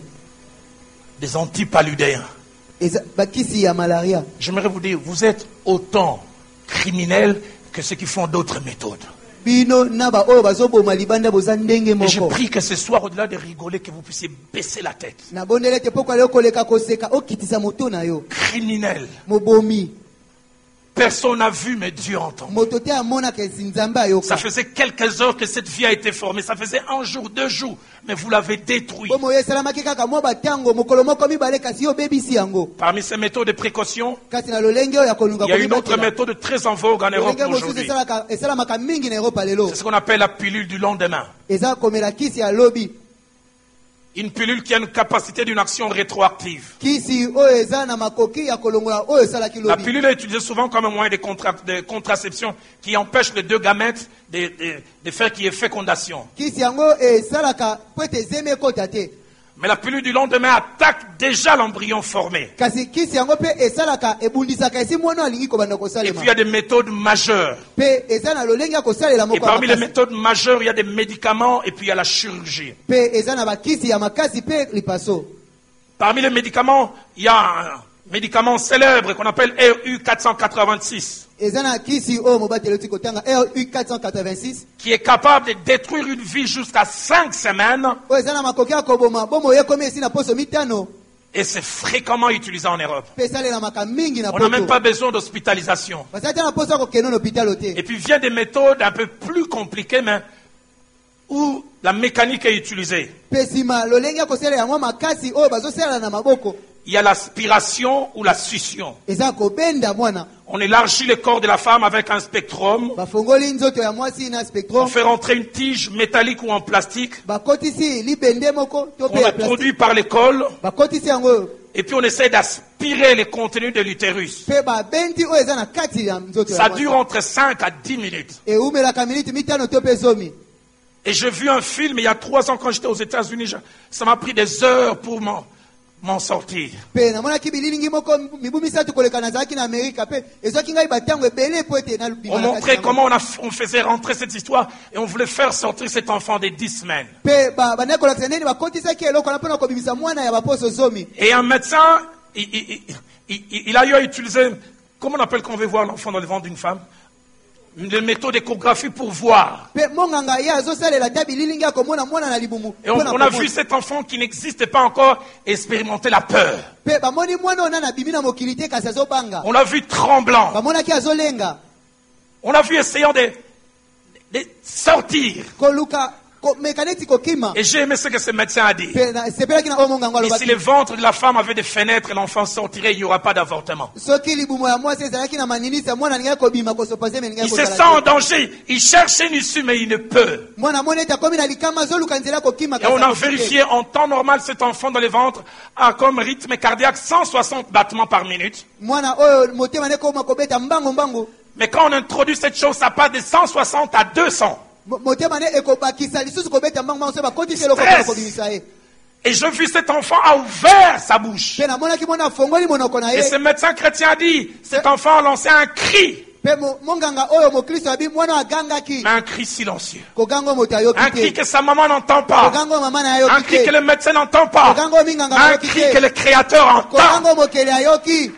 Des antipaludéens. eza bakisi ya malaria. J'aimerais vous dire, vous êtes autant criminels que ceux qui font d'autres méthodes. bino na baoyo bazoboma libanda boza ndenge Et je moko. prie que ce soir, au-delà de rigoler, que vous puissiez baisser la tête. nabondeli ete poko ale okoleka koseka okitisa moto na yo. Criminels. mobomi Personne n'a vu, mais Dieu entend. moto te amonaka esi nzambe Ça ayoka. faisait quelques heures que cette vie a été formée. Ça faisait un jour, deux jours. Mais vous l'avez détruit. bomo oyo esalamaki kaka mwa batango mokolo moko mibale kasi yo obebisi yango. Parmi ces méthodes de précaution, kasi na lolenge oyo ya kolunga il y a une autre komibatela. méthode très en vogue en Europe lolenge mosusu aujourd'hui. esalaka- esalamaka mingi na eropa lelo. C'est ce qu'on appelle la pilule du lendemain. eza komela kisi ya lobi. Une pilule qui a une capacité d'une action rétroactive. kisi oyo eza na makoki ya kolongola oyo esalaki La lobi. pilule est utilisée souvent comme un moyen de, contra- de contraception qui empêche les deux gamètes de, de- de faire qu'il y ait fécondation. kisi yango esalaka po ete zemi ekota te. Mais la pilule du lendemain attaque déjà l'embryon formé. kasi kisi yango mpe esalaka ebundisaka esi mwana alingi kobanda Et kosalema. puis il y a des méthodes majeures. mpe eza na lolenge ya kosalela Et moko ya parmi les makasi. méthodes majeures, il y a des médicaments et puis il y a la chirurgie. mpe eza na bakisi ya makasi mpe lipaso. Parmi les médicaments, il y a un médicament célèbre qu'on appelle R U quatre cent quatre-vingt-six eza na kisi oyo mobateli oti kotanga R U quatre cent quatre-vingt-six qui est capable de détruire une vie jusqu'à cinq semaines oyo eza na makoki ya koboma bomo ekomi esi na poso mitano et c'est fréquemment utilisé en Europe. mpe esalemaka mingi na On n'a même pas poto. besoin d'hospitalisation. basala te na poso ya kokende na hôpital Et te. puis vient des méthodes un peu plus compliquées, mais où la mécanique est utilisée. mpe nsima lolenge ya kosalela yango makasi oyo bazosalela na maboko Il y a l'aspiration ou la succion. eza kobenda mwana. On élargit le corps de la femme avec un spectrum. bafongoli nzoto ya mwasi na On spectrum. fait rentrer une tige métallique ou en plastique. bakotisi libende moko to On mpe ya introduit plastique. par le col. bakotisi yango Et puis on essaie d'aspirer les contenus de l'utérus. mpe babendi oyo eza na kati ya nzoto ya Ça mwasi. dure entre cinq à dix minutes. eumelaka miniti mitano to mpe zomi. Et j'ai vu un film il y a trois ans quand j'étais aux États-Unis. je- Ça m'a pris des heures pour m'en m'en sortir. mpe namonaki bililingi moko mibu misatu koleka nazalaki na amerika mpe ezwaki ngai batango ebele po ete On montrait comment on, a, on faisait rentrer cette histoire et on voulait faire sortir cet enfant de dix semaines. mpe bandaki kolakisa ndeni bakotisaki eloko wana mpona kobimisa mwana ya baposo zomi. Et un médecin, il, il- il- il- il a eu à utiliser, comment on appelle quand on veut voir l'enfant dans le ventre d'une femme? Une méthode d'échographie pour voir. mpe monganga ye azosalela ta bililingi ya komona mwana na libumu Et on, mpona on a komona. vu cet enfant qui n'existait pas encore expérimenter la peur. mpe bamoni mwana oyo nana abimi na mokili te kasi azobanga. On l'a vu tremblant. bamonaki azolenga On l'a vu essayant de, de sortir. koluka komeka neti kokima. Et j'ai aimé ce que ce médecin a dit. mpe na- sepelaki na oyo monganga Et si alobaki le ventre de la femme avait des fenêtres, l'enfant sortirait, il n'y aura pas d'avortement. soki libumu ya mwasi ezalaki na maninisa mwana alingai kobima kosopa zemi Il alingai se kozala sent en te. danger. Il cherche une issue, mais il ne peut. mwana amoni ete akomi na likama azoluka nzela ya kokima Et on a akoki te. vérifié en temps normal, cet enfant dans le ventre a comme rythme cardiaque cent soixante battements par minute. mwana oyo motema nde koma kobeta mbango mbango. Mais quand on introduit cette chose, ça passe de cent soixante à deux cents. Mo- motema nde ekobakisa lisusu kobeta mbango mbango so bakotisi eloko Stress. mpona kobimisa ye. Et je vis cet enfant a ouvert sa bouche. mpe namonaki mwana afongoli monoko na Et ce ye. médecin chrétien a dit, cet enfant a lancé un cri. Pe mo- monganga oyo mokristo abi mwana agangaki Mais un cri silencieux. koganga moto ayoki Un cri te que sa maman n'entend pas. koganga mama na Un ayoki cri que te le médecin n'entend pas. koganga minganga Un ayoki cri que te le Créateur entend. koganga mokeli ayoki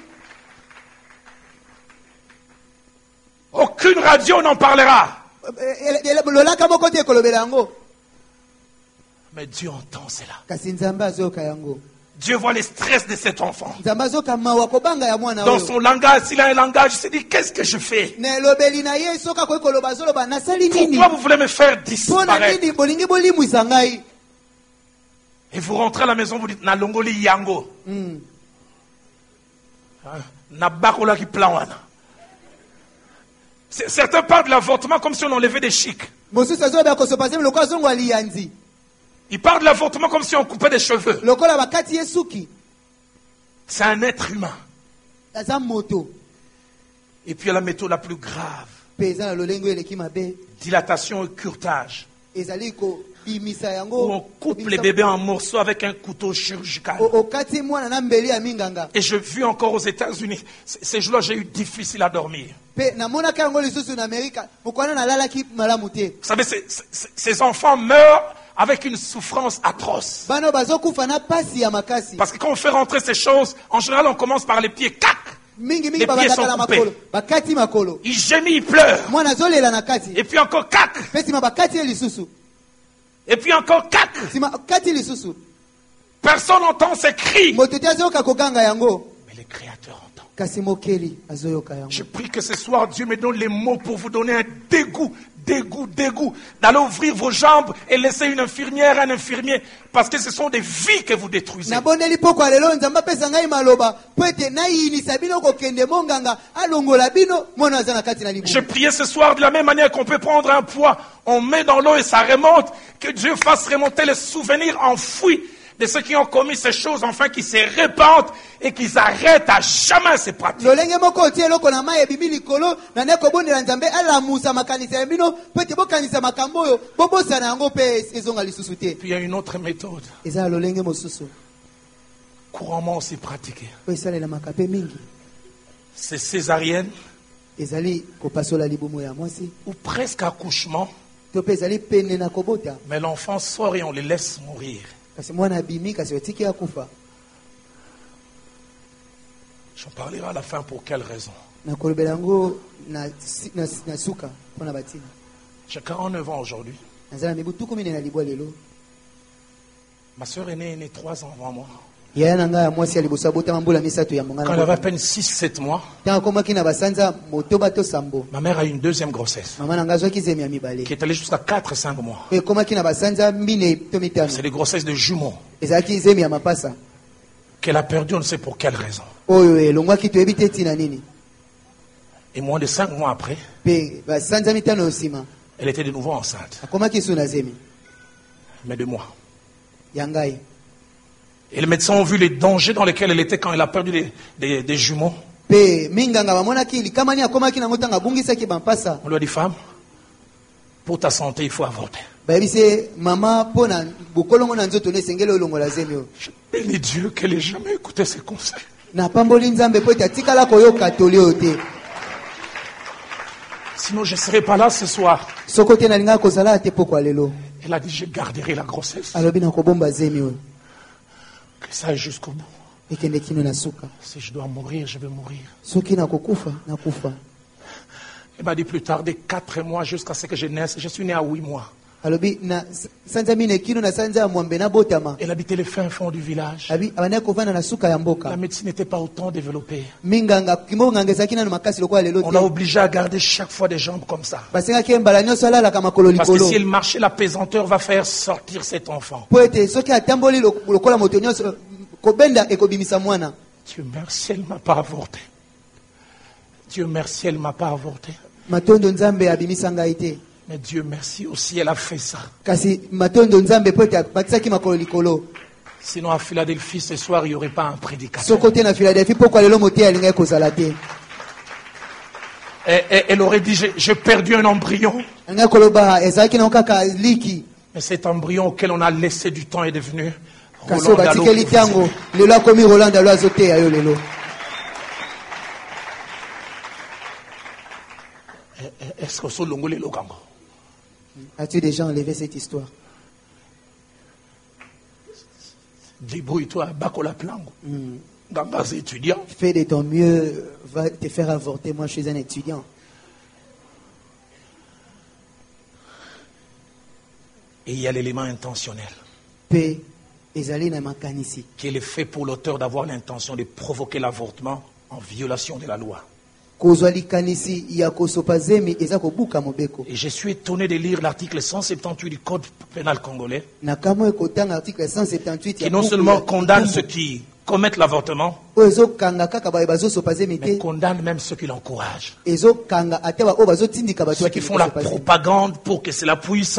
Aucune radio n'en parlera. Eh, eh, lolaka moko te ekolobela yango Mais Dieu entend cela. kasi nzambe azoyoka yango Dieu voit les stress de cet enfant. nzambe azoyoka mawa kobanga ya mwana Dans oyo son langage, s'il a un langage, il se dit, qu'est-ce que je fais? na elobeli na ye soki akoki koloba azoloba nasali nini Pourquoi vous voulez me faire mpo na disparaître? nini bolingi bolimwisa ngai Et vous rentrez à la maison, vous dites, na longoli yango. Mm. Hein? Na bakola ki plan wana. C- Certains parlent de l'avortement comme si on enlevait des chics. mosusu azoloba kosopase lokola azongwa liyanzi Ils parlent de l'avortement comme si on coupait des cheveux. lokola bakati ye suki C'est un être humain. aza moto Et puis il y a la méthode la plus grave. mpe eza na lolenge oyo eleki mabe Dilatation et curtage. ezali kobimisa Où yango on coupe kobimisa- les bébés en morceaux avec un couteau chirurgical. O- okati mwana na mbeli ya minganga Et je vis encore aux États-Unis. C- Ces jours-là, j'ai eu difficile à dormir. mpe namonaki yango lisusu na amerika mokwana nalalaki malamu te Vous savez, ces, ces- ces enfants meurent avec une souffrance atroce. bana oyo bazokufa na pasi ya makasi Parce que quand on fait rentrer ces choses, en général, on commence par les pieds. Cac! mingi mingi Les pieds babandaka sont na coupés. makolo bakati makolo Il gémit, il pleure. mwana azolela na kati Et puis encore cac! mpe nsima bakati ye lisusu Et puis encore cac! nsima kati lisusu Personne n'entend ces cris. moto te azoyoka koganga yango Mais le Créateur entend. kasi mokeli azoyoka yango Je prie que ce soir, Dieu me donne les mots pour vous donner un dégoût, dégoût, dégoût, d'aller ouvrir vos jambes et laisser une infirmière, un infirmier, parce que ce sont des vies que vous détruisez. nabondeli poko lelo nzambe apesa ngai maloba po ete nayinisa bino kokende monganga alongola bino mwana aza na kati na Je libumu priais ce soir de la même manière qu'on peut prendre un poids, on met dans l'eau et ça remonte, que Dieu fasse remonter les souvenirs enfouis de ceux qui ont commis ces choses, enfin qui se répandent et qu'ils arrêtent à jamais ces pratiques. lolenge moko otie eloko na mai ebimi likolo na nde kobondela nzambe alamusa makanisa ya bino po ete bokanisa makambo oyo bobosana yango mpe ezonga lisusu te Puis il y a une autre méthode, eza ya lolenge mosusu couramment aussi pratiquée. po esalelamaka mpe mingi C'est césarienne ezali kopasola libumu ya mwasi ou presque accouchement, to mpe ezali pene na kobota mais l'enfant sort et on le laisse mourir. kasi mwana abimi kasi otiki akufa J'en parlerai à la fin pour quelle raison. nakolobela yango na, si- na, na suka mpo na batina J'ai quarante-neuf ans aujourd'hui. naza na mibu tuku minene na libwa lelo Ma soeur aînée est née trois ans avant moi. yaya na ngai ya mwasi ya liboso abotama mbula misato ya monga Quand elle avait à peine six sept mois, ntango akomaki na basanza motoba to sambo ma mère a eu une deuxième grossesse mama na ngai azwaki zemi ya mibale qui est allée jusqu'à quatre cinq mois. po ekomaki na basanza mbine to mitano C'est des grossesses de jumeaux ezalaki zemi ya mapasa qu'elle a perdu, on ne sait pour quelle raison. oyo elongwaki toyebi te ntina nini Et moins de cinq mois après, mpe basanza mitano nsima elle était de nouveau enceinte, akomaki su na zemi mais de moi. ya ngai Et les médecins ont vu les dangers dans lesquels elle était quand elle a perdu des, des, des jumeaux. mpe minganga bamonaki likamani akomaki nango ntango abungisaki bampasa On lui a dit, femme, pour ta santé, il faut avorter. bayebi se mama mpo na bokolongo na nzoto no esengeli olongola zemi oyo Je bénis Dieu qu'elle n'ait jamais écouté ses conseils. napamboli nzambe po ete atikala koyoka toli oyo te Sinon, je ne serais pas là ce soir. soko te nalingaka kozala te pokwa lelo Elle a dit, je garderai la grossesse. alobi na kobomba zemi oyo Que ça aille jusqu'au bout. ekende kino na suka Si je dois mourir, je vais mourir. soki nakokufa nakufa Elle m'a dit plus tard, des quatre mois jusqu'à ce que je naisse, je suis né à huit mois. alobi na sanza mine kino na sanza ya mwambe nabotama Elle habitait le fin fond du village. abi abandaki kovanda na suka ya La mboka médecine n'était pas autant développée. minganga kimbonganga ezalaki nano makasi lokola lelo On l'a te obligé à garder chaque fois des jambes comme ça. basengaki ye mbala nyonso alalaka makolo Parce que likolo si elle marchait, la pesanteur va faire sortir cet enfant. po ete soki atamboli lo- lokola moto nyonso kobenda ekobimisa mwana Dieu merci, elle ne m'a pas avorté. Dieu merci, elle ne m'a pas avorté. matondo nzambe abimisa ngai te Mais Dieu merci aussi, elle a fait ça. kasi matondo nzambe po ete abakisaki makolo likolo Sinon, à Philadelphie, ce soir, il n'y aurait pas un prédicateur. soko te na philadelphie pokwa lelo motema alingaki kozala te Et- et- elle aurait dit, j'ai j'ai perdu un embryon. alingaki koloba ezalaki nango kaka liki Mais cet embryon auquel on a laissé du temps est devenu kasi oyo Roland Dallot. batikeli ntango lelo akomi rolanda alo azoteya yo lelo que so longole lokango. As-tu déjà enlevé cette histoire? Débrouille-toi, bakola plango. Hmm. Gamba c'est étudiant. Fais de ton mieux, va te faire avorter. Moi, je suis un étudiant. Et il y a l'élément intentionnel Paix, ezali na makanisi. qui est le fait pour l'auteur d'avoir l'intention de provoquer l'avortement en violation de la loi. Kozwa likanisi ya kosopa zemi eza kobuka mobeko. Et je suis étonné de lire l'article cent soixante-dix-huit du Code pénal congolais Na kamo ekotanga article cent soixante-dix-huit qui ya non buku seulement ya- condamne ceux qui commettent l'avortement, oyo ezokanga kaka baye bazosopa zemi mais te, condamne même ceux qui l'encouragent. ezokanga ate ba oyo bazotindika bato Ceux qui bakende font la kosopa zemi. propagande pour que cela puisse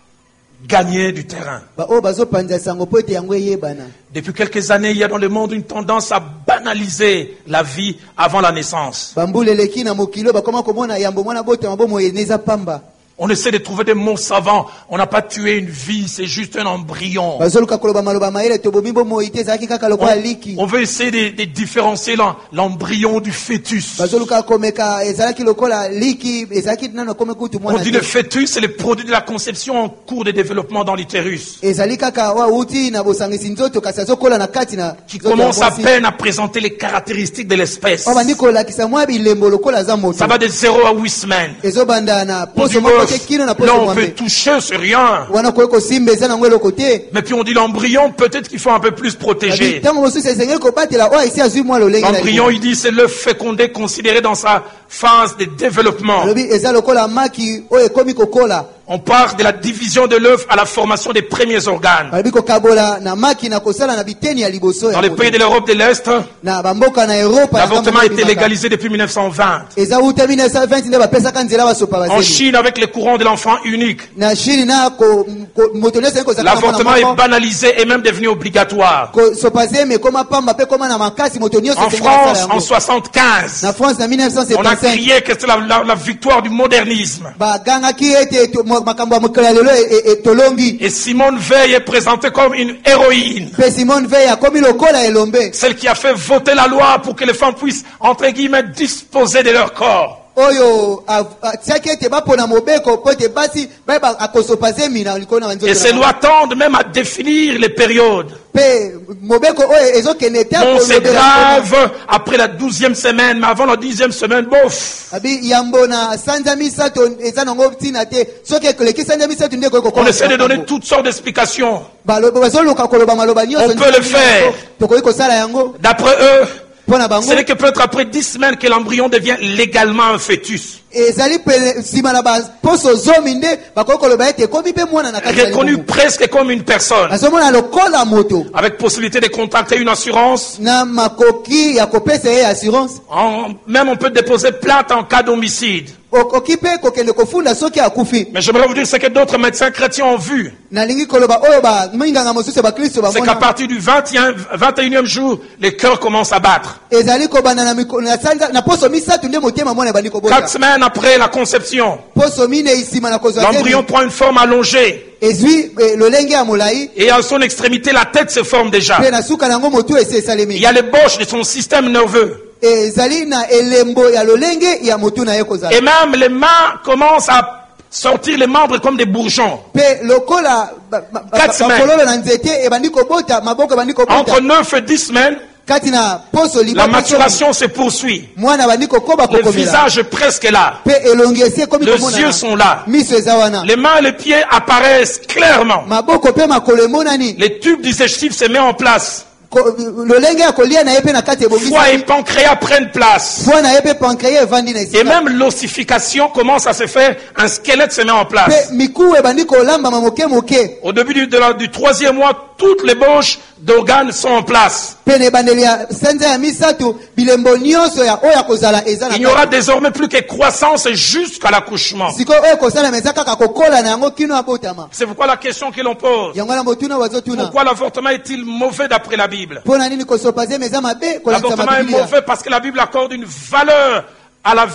gagner du terrain. Ba oyo bazopanza sango po ete yango eyebana. Depuis quelques années, il y a dans le monde une tendance à banaliser la vie avant la naissance. Bambula eleki na mokilo bakoma komona yambo mwana botama bomo eneza pamba. On essaie de trouver des mots savants. On n'a pas tué une vie, c'est juste un embryon. Bazoluka koloba maloba maele tobomi bomo ite ezalaki kaka lokola liki. On veut essayer de, de différencier l'em- l'embryon du fœtus. Bazoluka komeka ezalaki lokola liki ezalaki nano kome kutu On mwana dit te. le fœtus, c'est le produit de la conception en cours de développement dans l'utérus, ezali kaka wa uti na bosangisi nzoto kasi azokola na kati na qui nzoto ya commence à mwasi. peine à présenter les caractéristiques de l'espèce. Oyo bandi kolakisa mwa bilembo lokola aza moto. Ça va de zéro à huit semaines. ezobanda na On dit, poso moko oh, te kino na là, poso on peut mwambe. toucher, c'est rien. Wana koye kosimba eza nango eloko te. Mais puis on dit l'embryon, peut-être qu'il faut un peu plus protéger. Ntango mosusu esengeli kobatela oyo esi azwi mwa lolenge na L'embryon, likolo. il dit, c'est l'œuf fécondé considéré dans sa phase de développement. Alobi eza lokola maki oyo ekomi kokola. On part de la division de l'œuf à la formation des premiers organes. Alobi kokabola na maki na kosala na biteni ya liboso Dans ya les moto. pays de l'Europe de l'Est, Na bamboka na Europa l'avortement a été légalisé depuis mille neuf cent vingt. eza uta mille neuf cent vingt nde bapesaka nzela basopa En bazeli. Chine, avec le courant de l'enfant unique, Na Chine na ko ko- moto nyonso kozala na mwana l'avortement est moko. banalisé et même devenu obligatoire. kosopa zemi ekoma pamba pe koma na makasi moto nyonso En esengeli asala France, yango. en soixante-quinze, Na France na mille neuf cent on a soixante-quinze crié que c'est la, la- la victoire du modernisme. bagangaki ete to- mo- makambo ya mokolo ya lelo e- e- etolongi Et Simone Veil est présentée comme une héroïne. mpe Simone Veil akomi lokola elombe Celle qui a fait voter la loi pour que les femmes puissent, entre guillemets, disposer de leur corps. oyo a- atiaki ete bapona mobeko po ete basi bayeba akosopa zemi na likolo na Et banzoto ces na lois tendent même à définir les périodes. mpe mobeko oyo ezokende te Bon, c'est akolobela grave après la douzième semaine, mais avant la dixième semaine, bof. abi yambo na sanza misato eza nango ntina te soki ekoleki sanza misato nde ekoki On essaie de donner toutes sortes d'explications. bazoluka koloba maloba nyonso On peut le faire. tokoki kosala yango D'après eux, mpo na bango ce n'est que peut-être après dix semaines que l'embryon devient légalement un fœtus. ezali pele nsima na baposo zomi nde bakoki koloba ete ekomi mpe mwana na kati ya Reconnu libumu. presque comme une personne, azomona lokola moto avec possibilité de contracter une assurance. na makoki ya kopesa ye assurance En- même on peut déposer plainte en cas d'homicide. okoki mpe kokende kofunda soki akufi. Mais j'aimerais vous dire ce que d'autres médecins chrétiens ont vu. nalingi koloba oyo baminganga mosusu ya bakristo C'est qu'à bamona partir du vingt et un vingt et unième jour, les cœurs commencent à battre. ezali kobanda na miko- na sanza- na poso misato nde motema mwana ebandi Quatre kobota semaines après la conception, poso mine nsima na kozwa l'embryon zemi prend une forme allongée ezwi eh, lolenge ya molai et à son extrémité, la tête se forme déjà. mpe na suka na yango motu esi Il esalemi y a l'ébauche de son système nerveux. ezali na elembo ya lolenge ya motu na ye kozala Et même les mains commencent à sortir les membres comme des bourgeons. mpe lokola ba- ba- ba- Quatre semaines. bafololo na nzete ebandi kobota maboko ebandi kobota Entre neuf et dix semaines, kati na poso la libota maturation se poursuit. mwana bandi kokoba Le kokomela visage est presque là. mpe elongi esi ekomi Les komonana. yeux sont là. miso eza wana Les mains et les pieds apparaissent clairement. maboko mpe makolo emonani Les tubes digestifs se mettent en place. Ko- lolenge ya kolia na ye mpe na kati Foie et ebongisa pancréas prennent place. fwa na ye mpe pancréas evandi na Et esika même l'ossification commence à se faire. Un squelette se met en place. mpe miku ebandi kolambama moke moke Au début du, de la- du troisième mois, toutes les bauches d'organes sont en place. mpe na ebandeli ya sanza ya misato bilembo nyonso ya oyo ya kozala eza na Il n'y aura kati. désormais plus que croissance jusqu'à l'accouchement. sikoyo oyo ekosalama eza kaka kokola na yango kino abotama C'est pourquoi la question que l'on pose, yango na motuna bazotuna pourquoi l'avortement est-il mauvais d'après la Bible? mpo na nini kosopa zemi eza mabe kolakisa L'avortement est mabiblia mauvais parce que la Bible accorde une valeur à la vie.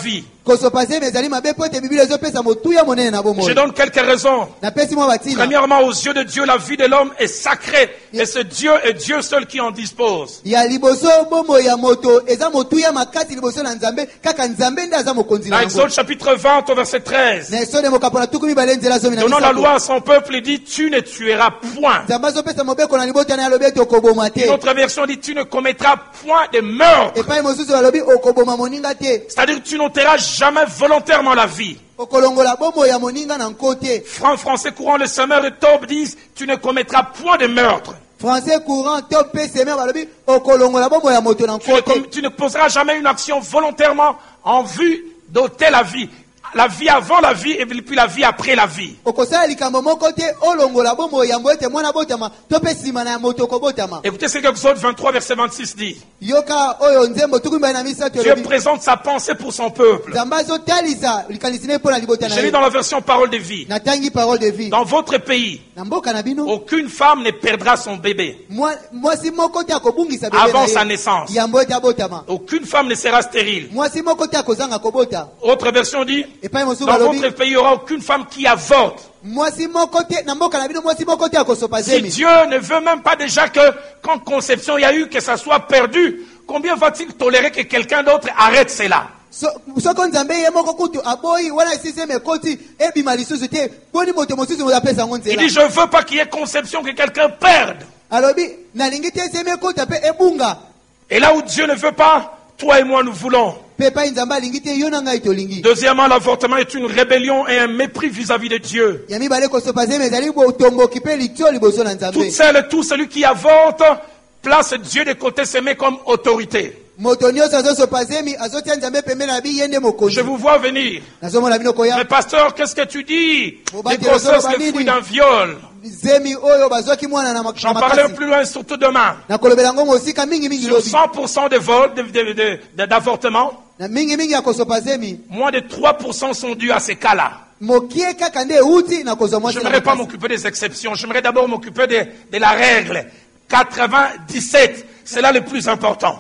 Je donne quelques raisons. Premièrement, aux yeux de Dieu, la vie de l'homme est sacrée. Et ce Dieu est Dieu seul qui en dispose. Dans Exode chapitre vingt au verset treize. Donnant la loi à son peuple, il dit, tu ne tueras point. Une autre version dit, tu ne commettras point de meurtre. C'est-à-dire, tu n'ôteras jamais volontairement la vie. En français courant, le semeur de Tob disent, tu ne commettras point de meurtre. Français courant, top P C M, tu ne, tu ne poseras jamais une action volontairement en vue d'ôter la vie. La vie avant la vie et puis la vie après la vie. Écoutez ce que Exode vingt-trois verset vingt-six dit. Dieu présente sa pensée pour son peuple. Je lis dans la version parole de vie. Dans votre pays, aucune femme ne perdra son bébé avant sa naissance. Aucune femme ne sera stérile. Autre version dit, dans votre pays, il n'y aura aucune femme qui avorte. Si Dieu ne veut même pas déjà que, quand conception il y a eu, que ça soit perdu, combien va-t-il tolérer que quelqu'un d'autre arrête cela? Il dit, je ne veux pas qu'il y ait conception que quelqu'un perde. Et là où Dieu ne veut pas, toi et moi nous voulons. Deuxièmement, l'avortement est une rébellion et un mépris vis-à-vis de Dieu. Toutes celles et tous celui qui avorte place Dieu de côté, se met comme autorité. Je vous vois venir. Mais pasteur, qu'est-ce que tu dis? Les grossesses, les fruits d'un viol. J'en parlerai plus loin, surtout demain. Sur cent pour cent de vols, d'avortement, moins de trois pour cent sont dus à ces cas-là. Je n'aimerais pas m'occuper des exceptions. J'aimerais d'abord m'occuper de, de la règle. quatre-vingt-dix-sept, c'est là le plus important.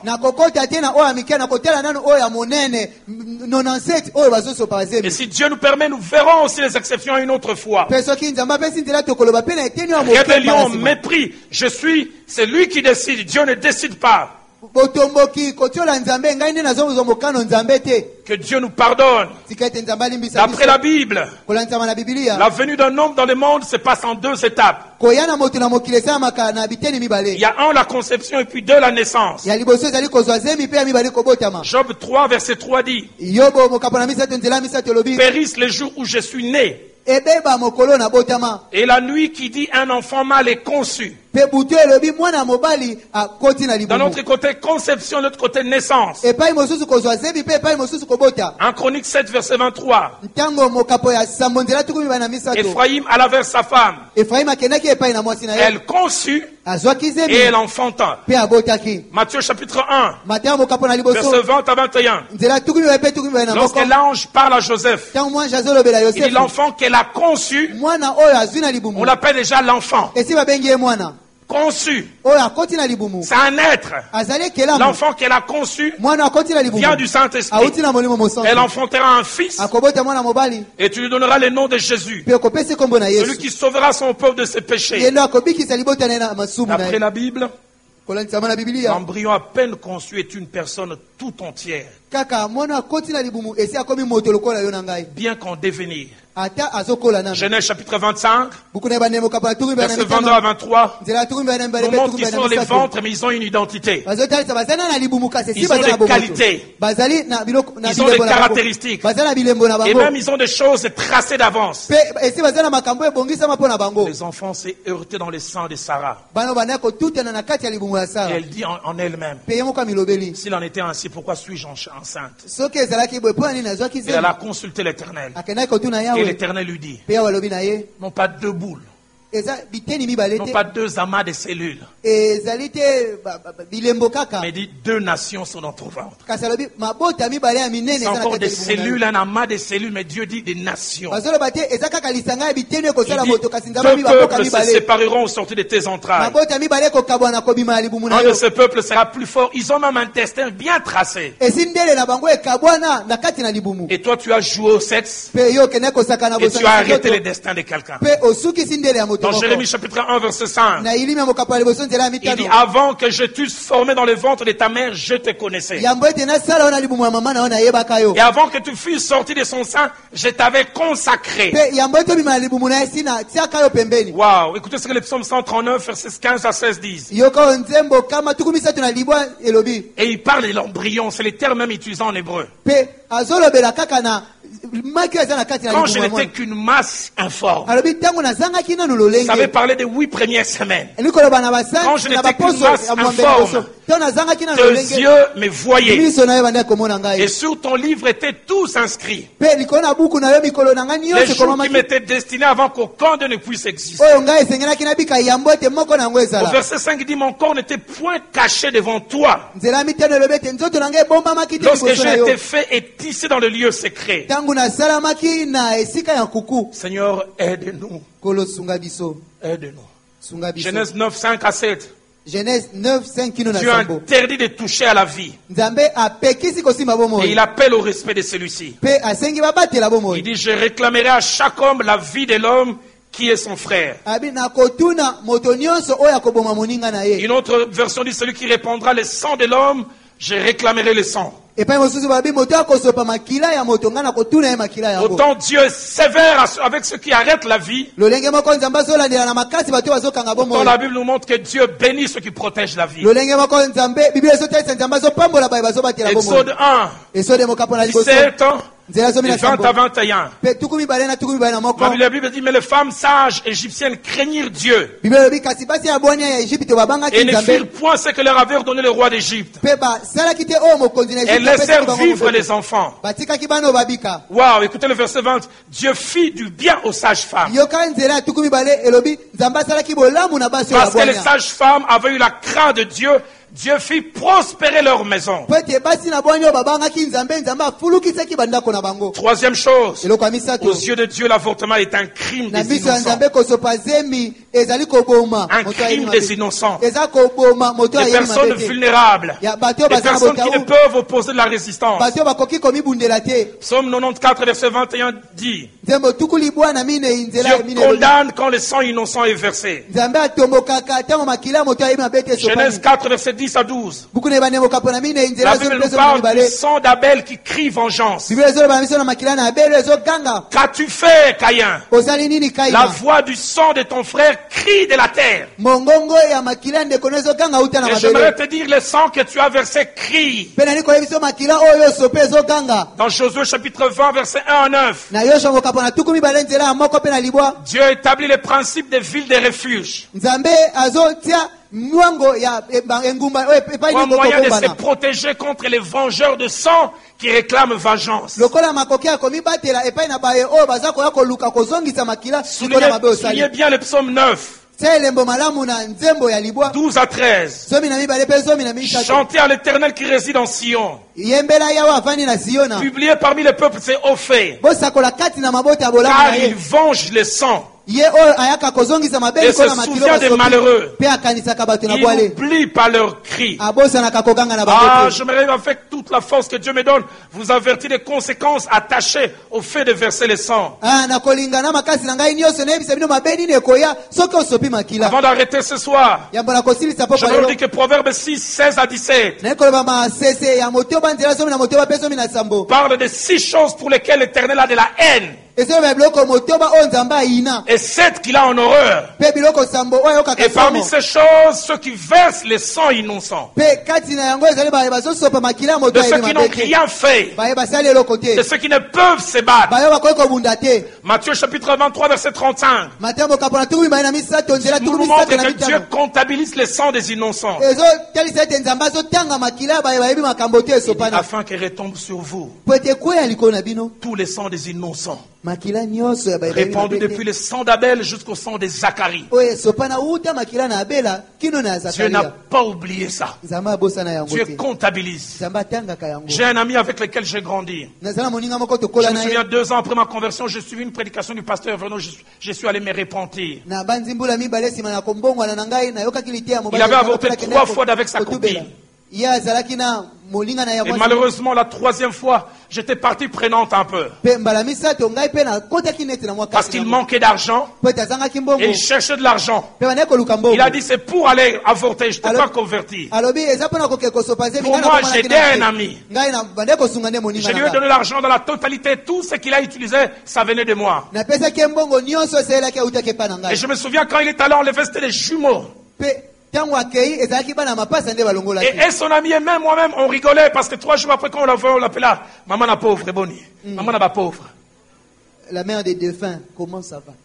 Et si Dieu nous permet, nous verrons aussi les exceptions une autre fois. Rébellion, mépris. Je suis, c'est lui qui décide. Dieu ne décide pas. Que Dieu nous pardonne. D'après la Bible, la venue d'un homme dans le monde se passe en deux étapes. Il y a un, la conception, et puis deux, la naissance. Job trois, verset trois dit, périssent les jours où je suis né. Et la nuit qui dit un enfant mâle est conçu. D'un autre côté, conception, de l'autre côté, naissance. En Chronique sept, verset vingt-trois. Ephraïm alla vers sa femme. Elle conçut et elle enfanta. Matthieu chapitre un, verset vingt à vingt et un. Lorsque l'ange parle à Joseph, il dit l'enfant qu'elle a conçu, on l'appelle déjà l'enfant. Conçu. C'est un être. L'enfant qu'elle a conçu vient du Saint-Esprit. Elle enfantera un fils et tu lui donneras le nom de Jésus. Celui qui sauvera son peuple de ses péchés. D'après la Bible, l'embryon à peine conçu est une personne tout entière. Bien qu'en devenir. Genèse chapitre vingt-cinq, verset vingt-deux à vingt-trois, nous montre qu'ils sont les ventres, mais ils ont une identité. Ils ont des qualités. Ils ont des caractéristiques. Et même ils ont des choses tracées d'avance. Les enfants s'est heurté dans le sang de Sarah. Et elle dit en, en elle-même, s'il en était ainsi, pourquoi suis-je enceinte? Elle a consulté l'Éternel. Et l'Éternel lui dit, non pas deux boules, eza biteni mibale Non te pas deux amas de cellules. ezali te ba- ba- ba- bilembo kaka Mais dit deux nations sont dans ton ventre. kasi alobi mabota mibale ya minene C'est eza na encore kati des ya libumu na yo. cellules, un amas de cellules, mais Dieu dit des nations. bazoloba te eza kaka lisanga ya biteni Il ekosala dit, moto kasi nzambe deux mibaboka peuples se mibale sépareront au sortir de tes entrailles. mabota mibale ekokabwa na kobima ya libumu na Un de yo ces peuples sera plus fort. Ils ont même un destin bien tracé. esi ndele na bango ekabwana na kati na libumu Et toi, tu as joué au sexe mpe yo okende kosaka na et tu as arrêté le bosana destin de quelqu'un. mpe osukisi ndele ya moto Dans moko Jérémie chapitre un, verset cinq, na ilimi ya mokapo ya liboso nzela ya il dit, mitano avant que je t'eusse formé dans le ventre de ta mère, je te connaissais. yambo ete nasala yo na libumu ya mama na yo nayebaka yo Et avant que tu fusses sorti de son sein, je t'avais consacré. mpe yambo ete obima na libumu na ye si na tiaka yo pembeni Waouh, écoutez ce que le psaume cent trente-neuf, versets quinze à seize disent. yoka oyo nzembo kama tuku misato na libwa elobi Et il parle de l'embryon, c'est le terme même utilisé en hébreu. mpe azolobela kaka na maki oyo eza na kati na Quand je libumu ya n'étais mwana qu'une masse informe, alobi ntango nazangaki nanu ça avait lolenge parlé des huit premières semaines. elingi koloba na Quand je basa na n'étais qu'une baposo masse ya mwambe na informe, boso ntango nazangaki nanu Tes lolenge yeux me voyaient. miso na yo bandaki komona Et ngai sur ton livre étaient tous inscrits. mpe likolo na buku na yo mikolo na ngai Les nyonso jours qui ekomamaki m'étaient destinés avant qu'aucun d'eux ne puisse exister. oyo ngai esengelaki nabika yambo ete moko na yango Au ezala verset cinq, il dit, mon corps n'était point caché devant toi nzela ya mitano elobi ete nzoto na ngai ebombamaki te lorsque liboso na j'ai yo été fait et tissé dans le lieu secret. ntango nasalamaki na esika ya nkuku Seigneur, aide-nous. kolo sunga biso Aide-nous. sunga biso Genèse neuf, cinq à sept. genèse neuf cinq kino na Dieu sambo interdit de toucher à la vie. nzambe apekisi kosimba Et bomoi il appelle au respect de celui-ci. mpe asengi babatela Il bomoi dit, je réclamerai à chaque homme la vie de l'homme qui est son frère. abi nakotuna moto nyonso oyo akoboma moninga na ye Une autre version dit, celui qui répandra le sang de l'homme, je réclamerai le sang. epai mosusu babi moto akosopa makila ya moto ngai nakotuna ye makila yango Autant Dieu est sévère avec ceux qui arrêtent la vie, lolenge moko nzambe azolandela na makasi bato oyo bazokanga autant bomoi la Bible nous montre que Dieu bénit ceux qui protègent la vie. lolenge moko nzambe biblia ezotalisa nzambe azopambola baye bazobatela bomoi Exode un, esode mokapo na liboso dix-sept, nzela zomi de na vingt sambo à vingt et un. mpe tuku mibale na tuku mibale na moko La Bible dit, mais les femmes sages égyptiennes craignirent Dieu biblia elobi kasi basi ya bwani ya egypte babangaki et ne nzambe firent point ce que leur avait ordonné le roi d'Égypte. mpe basalaki te oyo mokonzi na Elles Egypte apesaki laissèrent bango vivre mopepe. les enfants. batikaki bana oyo babika Waouh, écoutez le verset vingt. Dieu fit du bien aux sages-femmes. yoka nzela ya tuku mibale elobi nzambe asalaki bolamu na basi oyo Parce que les babwanya sages-femmes avaient eu la crainte de Dieu, Dieu fit prospérer leur maison. po ete basi na bwani oyo babangaki nzambe nzambe afulukisaki bandako na bango Troisième chose, eloko ya misato aux yeux de Dieu, l'avortement est un crime na des miso ya innocents. nzambe kosopa zemi ezali koboma Un moto ayeli crime mabe. des innocents. eza koboma moto Des ayeli personnes mabe te vulnérables. ya bato oyo Des baza na personnes qui ne botau peuvent opposer de la résistance. bato oyo bakoki komibundela te Psaume quatre-vingt-quatorze, verset vingt et un dit, nzembo tuku libwa na minei nzela ya Dieu minei elobi, condamne quand le sang innocent est versé. nzambe atombokaka ntango makila ya moto ayebi mabe te Genèse esopani quatre, verset dix à douze. buku na ebane mokapo na minei nzela La Bible zomi nous peso parle du mibale sang d'Abel qui crie vengeance. biblia ezoloba biso na makila na abeli ezoganga Qu'as-tu fait, Caïn? osali nini La kaina voix du sang de ton frère crie de la terre. mongongo ya makila ya ndeko no ezoganga uta na Et j'aimerais mabele te dire, le sang que tu as versé crie. mpe nali koyebi biso makila oyo osope ezoganga Dans Josué chapitre vingt, verset un à neuf, na yosua mokapo na tuku mibale nzela ya moko mpe na libwa Dieu établit les principes des villes de refuge. nzambe azotia mwango ya eba- engumba oyo epai Comme nini moyen de se kokombana protéger contre les vengeurs de sang qui réclament vengeance. lokola makoki ya komibatela epai na baye oyo baza koya koluka kozongisa makila likolo Soulignez, na mabe soulignez osali bien le psaume neuf, tia elembo malamu na nzembo ya libwa douze à treize. zomi na mibale mpe zomi na misato Chantez à l'Éternel qui réside en Sion. yembela yawe afandi na siona Publiez parmi les peuples ses hauts faits. bosakola kati na mabota ya bolamu Car na il ye venge le sang ye oyo ayaka kozongisa mabe et likolo se na makilo souvient des basoki malheureux. mpe akanisaka bato na Il bwale oublie pas leurs cris. abosanaka koganga na Ah, bango te j'aimerais avec toute la force que Dieu me donne vous avertir des conséquences attachées au fait de verser le sang. Ah, na kolinga na makasi na ngai nyonso nayebisa bino mabe nini ekoya soki osopi makila Avant d'arrêter ce soir, yambo na kosilisa po je lelo vous dis que Proverbe six, seize à dix-sept naye koloba masese ya motoba nzela zomi na motoba mpe zomi na sambo parle de six choses pour lesquelles l'Éternel a de la haine ezoloba biloko motoba oyo nzambe ayina et sept qu'il a en horreur. mpe biloko sambo oyo ayokaka Et parmi somo ces choses, ceux qui versent le sang innocent, mpe kati na yango ezali baye bazosopa makila ya moto de ceux ayebi qui n'ont mabe te rien fait, baye basali eloko de te ceux qui ne peuvent se battre. baye bakoki kobunda te Matthieu chapitre vingt-trois, verset trente-cinq. mateya mokapo na tuku mibale na misato nzela Nous tuku nous montre misato na que Dieu mitano comptabilise le sang des innocents ezotalisa ete nzambe azotanga makila baye bayebi makambo te esopana afin qu'il retombe sur vous po ete ekweya likolo na bino tous les sangs des innocents. makila nyonso ya bayebi répandu depuis le sang d'Abel jusqu'au sang de Zacharie. oyo esopana uta makila na abela kino na Dieu n'a zakaria pas oublié ça. nzambe abosana yango Dieu te comptabilise. nzambe atangaka yango J'ai un ami avec lequel j'ai grandi. nazala moninga moko Je tokola me na souviens, ye deux ans après ma conversion, j'ai suivi une prédication du pasteur Vernon. Je, je suis allé me repentir. na banzimbula mibale nsima na kombongwana na ngai nayokaki liteya Il avait avorté trois fois avec sa kotubela copine. ye azalaki na molinga na ya Et mwasi malheureusement, la troisième fois, j'étais partie prenante un peu. mpe mbala misato ngai mpe nakotaki neti na mwa Parce kasi qu'il nango. manquait d'argent po ete azangaki mbongo et il cherchait de l'argent. mpe bandeki koluka mbongo Il a dit, c'est pour aller avorter, je ne t'ai Alors- pas converti. alobi eza mpona koke kosopa nzembi Pour ngai moi, nakomonaki j'étais na un te. ami. ngai na bandeki kosunga nde moninga Je lui ai na donné ngai l'argent dans la totalité. Tout ce qu'il a utilisé, ça venait de moi. napesaki ye mbongo nyonso eseyelaki eutaki epa na Et ngai je me souviens quand il est allé enlever, c'était des jumeaux. mpe ntango akei ezalaki bana mapasa nde balongolaki Et, et son ami et même moi-même, on rigolait parce que trois jours après, quand on l'a vu, on l'appelait là, maman la pauvre, Ebony. Maman la pauvre. la mère des défunts comment ça va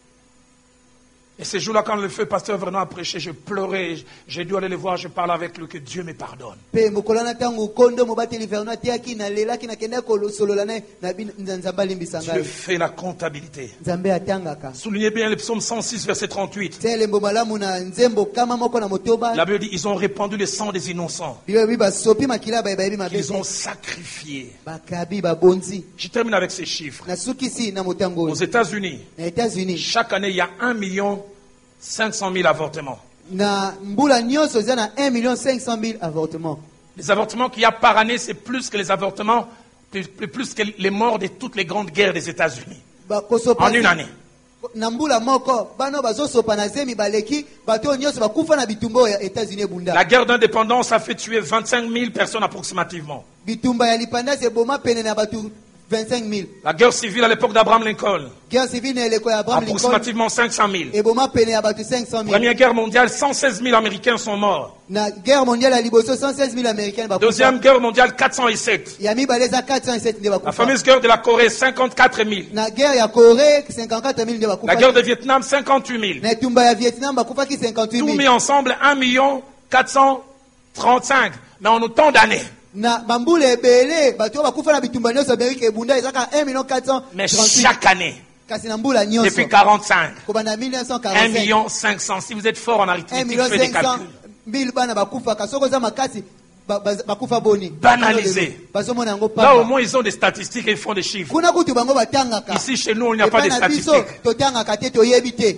Et ce jour-là, quand le feu pasteur Vernon a prêché, je pleurais. J'ai dû aller le voir, je parlais avec lui, que Dieu me pardonne. mpe mokolo wana ntango kondo mobateli verno ateyaki nalelaki nakendaki kolosolola naye na bino- na nzambe alimbisa Dieu ngai fait la comptabilité. nzambe atangaka Soulignez bien le psaume cent six, verset trente-huit. te elembo malamu na nzembo kama moko na motoba La Bible dit, ils ont répandu le sang des innocents. bilobi basopi makila baye bayebi mabe Ils te ont sacrifié. bakabi babonzi Je termine avec ces chiffres. nasukisi na motango Aux oyo États-Unis, na états-unis chaque année, il y a un million cinq cent mille avortements. na mbula nyonso eza na un million cinq cent mille avortements Les avortements qu'il y a par année, c'est plus que les avortements, plus, plus- plus que les morts de toutes les grandes guerres des États-Unis. bakosopa En une année. na mbula moko bano bazosopa na zemi baleki bato oyo nyonso bakufa na bitumba oyo ya états-unis ebunda La guerre d'indépendance a fait tuer vingt-cinq mille personnes approximativement. bitumba ya lipandasi eboma pene na bato vingt-cinq mille La guerre civile à l'époque d'Abraham Lincoln, guerre civile na eleko ya abraham lincoln approximativement cinq cent mille. eboma pene ya bato cinq cent mille Première guerre mondiale, cent seize mille Américains sont morts. na guerre mondiale ya liboso cent seize mille américaines bakufa Deuxième guerre mondiale, quatre cent sept. ya mibale eza quatre cent sept nde La bakufa fameuse guerre de la Corée, cinquante-quatre mille. na guerre ya corée cinquante-quatre mille nde La bakufa guerre de Vietnam, cinquante-huit mille. na etumba ya vietnam bakufaki cinquante-huit Tout mis mille ensemble, un million quatre cent trente-cinq. Mais en autant d'années. na bambula ebele bato oyo bakufa na bitumba nyonso amerika ebunda ezaka un million quatre cent Mais trente-huit chaque année, kasi na mbula nyonso depuis quarante-cinq, kobanda mille neuf cent un quarante-cinq million cinq cents. Si vous êtes fort en un arithmétique, million faites des cinq cent calculs. mille bana bakufaka soki oza makasi ba- ba- bakufa boni Banalisé. bazomona yango Là, au pamba moins, ils ont des statistiques et ils font des chiffres. kuna kutu bango batangaka Ici, chez nous, il n'y a pas de Epai na biso statistiques. totangaka te toyebi te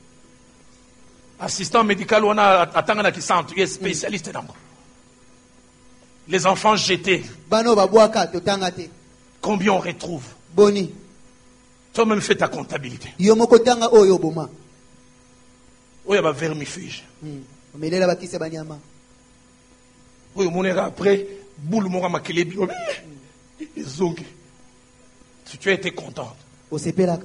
Assistant médical, on a atanga qui sont tu es spécialiste dans. Les enfants jetés, bana oyo babwaka totanga te combien on retrouve? boni Toi-même, fais ta comptabilité. yo moko tanga oyo oboma Oui, il y a vermifuge. Hmm. omelela bakisa banyama Oui, on est après, boule mon makele bio. Zongi. Si tu as été contente. osepelaka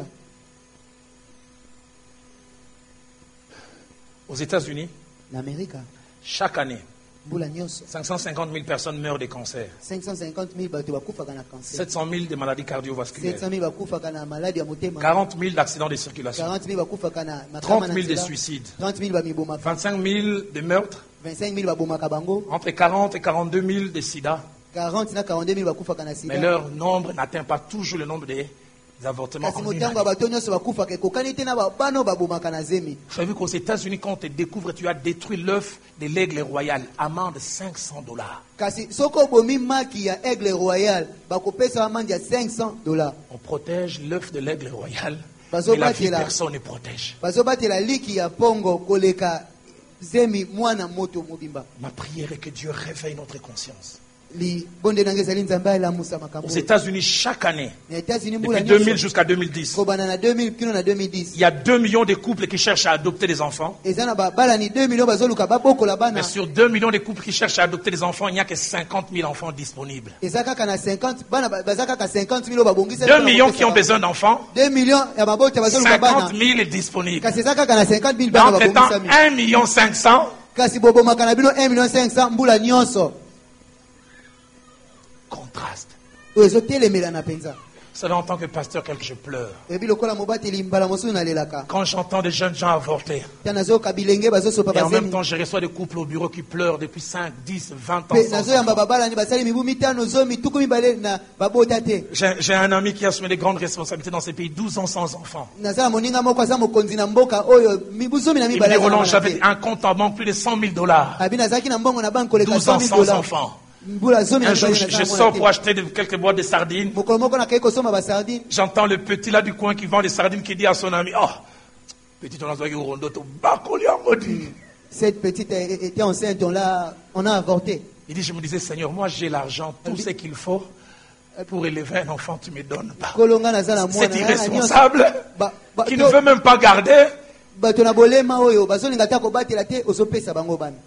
Aux États-Unis, na amerika chaque année, mbula nyonso cinq cent cinquante mille personnes meurent de cancer. cinq cent cinquante mille bato bakufaka na cancer sept cent mille de maladies sept cardiovasculaires. cent mille bakufaka na maladi ya motema quarante mille d'accidents de circulation. quarante mille bakufaka na makama trente na mille de nzela. suicides. trente mille bamibomaka vingt-cinq mille de meurtres. vingt-cinq mille babomaka bango Entre quarante et quarante-deux mille de sida. quarante na quarante-deux mille bakufaka na Mais sida leur nombre n'atteint pas toujours le nombre des des avortements. kasi en une motango année. ya bato nyonso bakufaka ekokani te na ba- bana oyo babomaka na zemi Vous savez qu'aux États-Unis, quand on te découvre, tu as détruit l'œuf de l'aigle royal. Amende cinq cents dollars. kasi soki obomi maki ya aigle royal bakopesa amande ya cinq cents dollars On protège l'œuf de l'aigle royal. Bazo Mais la vie, batela. personne ne protège. bazobatela liki ya pongo koleka zemi mwana moto mobimba Ma prière est que Dieu réveille notre conscience. libonde nange ezali nzambe alamusa makambo Aux oyo. États-Unis, chaque année, na états-unis mbula depuis deux mille nyonso jusqu'à deux mille dix, kobanda na deux mille kino na deux mille dix il y a deux millions de couples qui cherchent à adopter des enfants. eza na babalani deux millions bazoluka babokola bana Mais sur deux millions de couples qui cherchent à adopter des enfants, il n'y a que cinquante mille enfants disponibles. eza kaka na cinquante bana ba- baza kaka cinquante mille oyo babongisa deux millions qui ont besoin d'enfants, deux millions ya mabota bazoluka bana cinquante mille disponibles. kasi eza kaka na cinquante mille bana Entre-temps, babongisa mi un million cinq cents, kasi bobomaka na bino un million cinq cents mbula nyonso contraste. oyo ezotelemelana mpenza Vous savez, en tant que pasteur, quelque je pleure. ebi lokola mobateli mbala mosusu nalelaka Quand j'entends des jeunes gens avorter, ta nazoyoka bilenge bazosopa et en même bazemi temps, je reçois des couples au bureau qui pleurent depuis cinq, dix, vingt ans. mpe sans nazoyamba enfants. babalani basali mibu mitano zomi tuku mibale na babota te J'ai j'ai un ami qui a assumé des grandes responsabilités dans ces pays, douze ans sans enfants. nazala moninga moko aza mokonzi na mboka oyo mibu zomi na Il me mibale dit, aza na Roland, wana j'avais te. un compte en banque, plus de cent mille dollars. abi nazalaki na mbongo na banke koleka douze ans cent mille sans dollars enfants. mbula zomi na Un jour, mibale je, na je mwana sors te. pour acheter de- quelques boîtes de sardines. mokolo moko nakei kosomba basardine J'entends le petit là du coin qui vend des sardines qui dit à son ami, oh, petit, on a besoin de rondo, to bakoli en maudit. cette petite euh, était enceinte on l'a on a avorté Il dit, je me disais, Seigneur, moi j'ai l'argent, tout ce qu'il faut pour élever un enfant, tu me donnes pas. kolonga naza na mwana Cet na- na- irresponsable Ba- ba- qui to- ne veut même pas garder. bato na bolema oyo bazolinga ta kobatela te ozopesa bango bana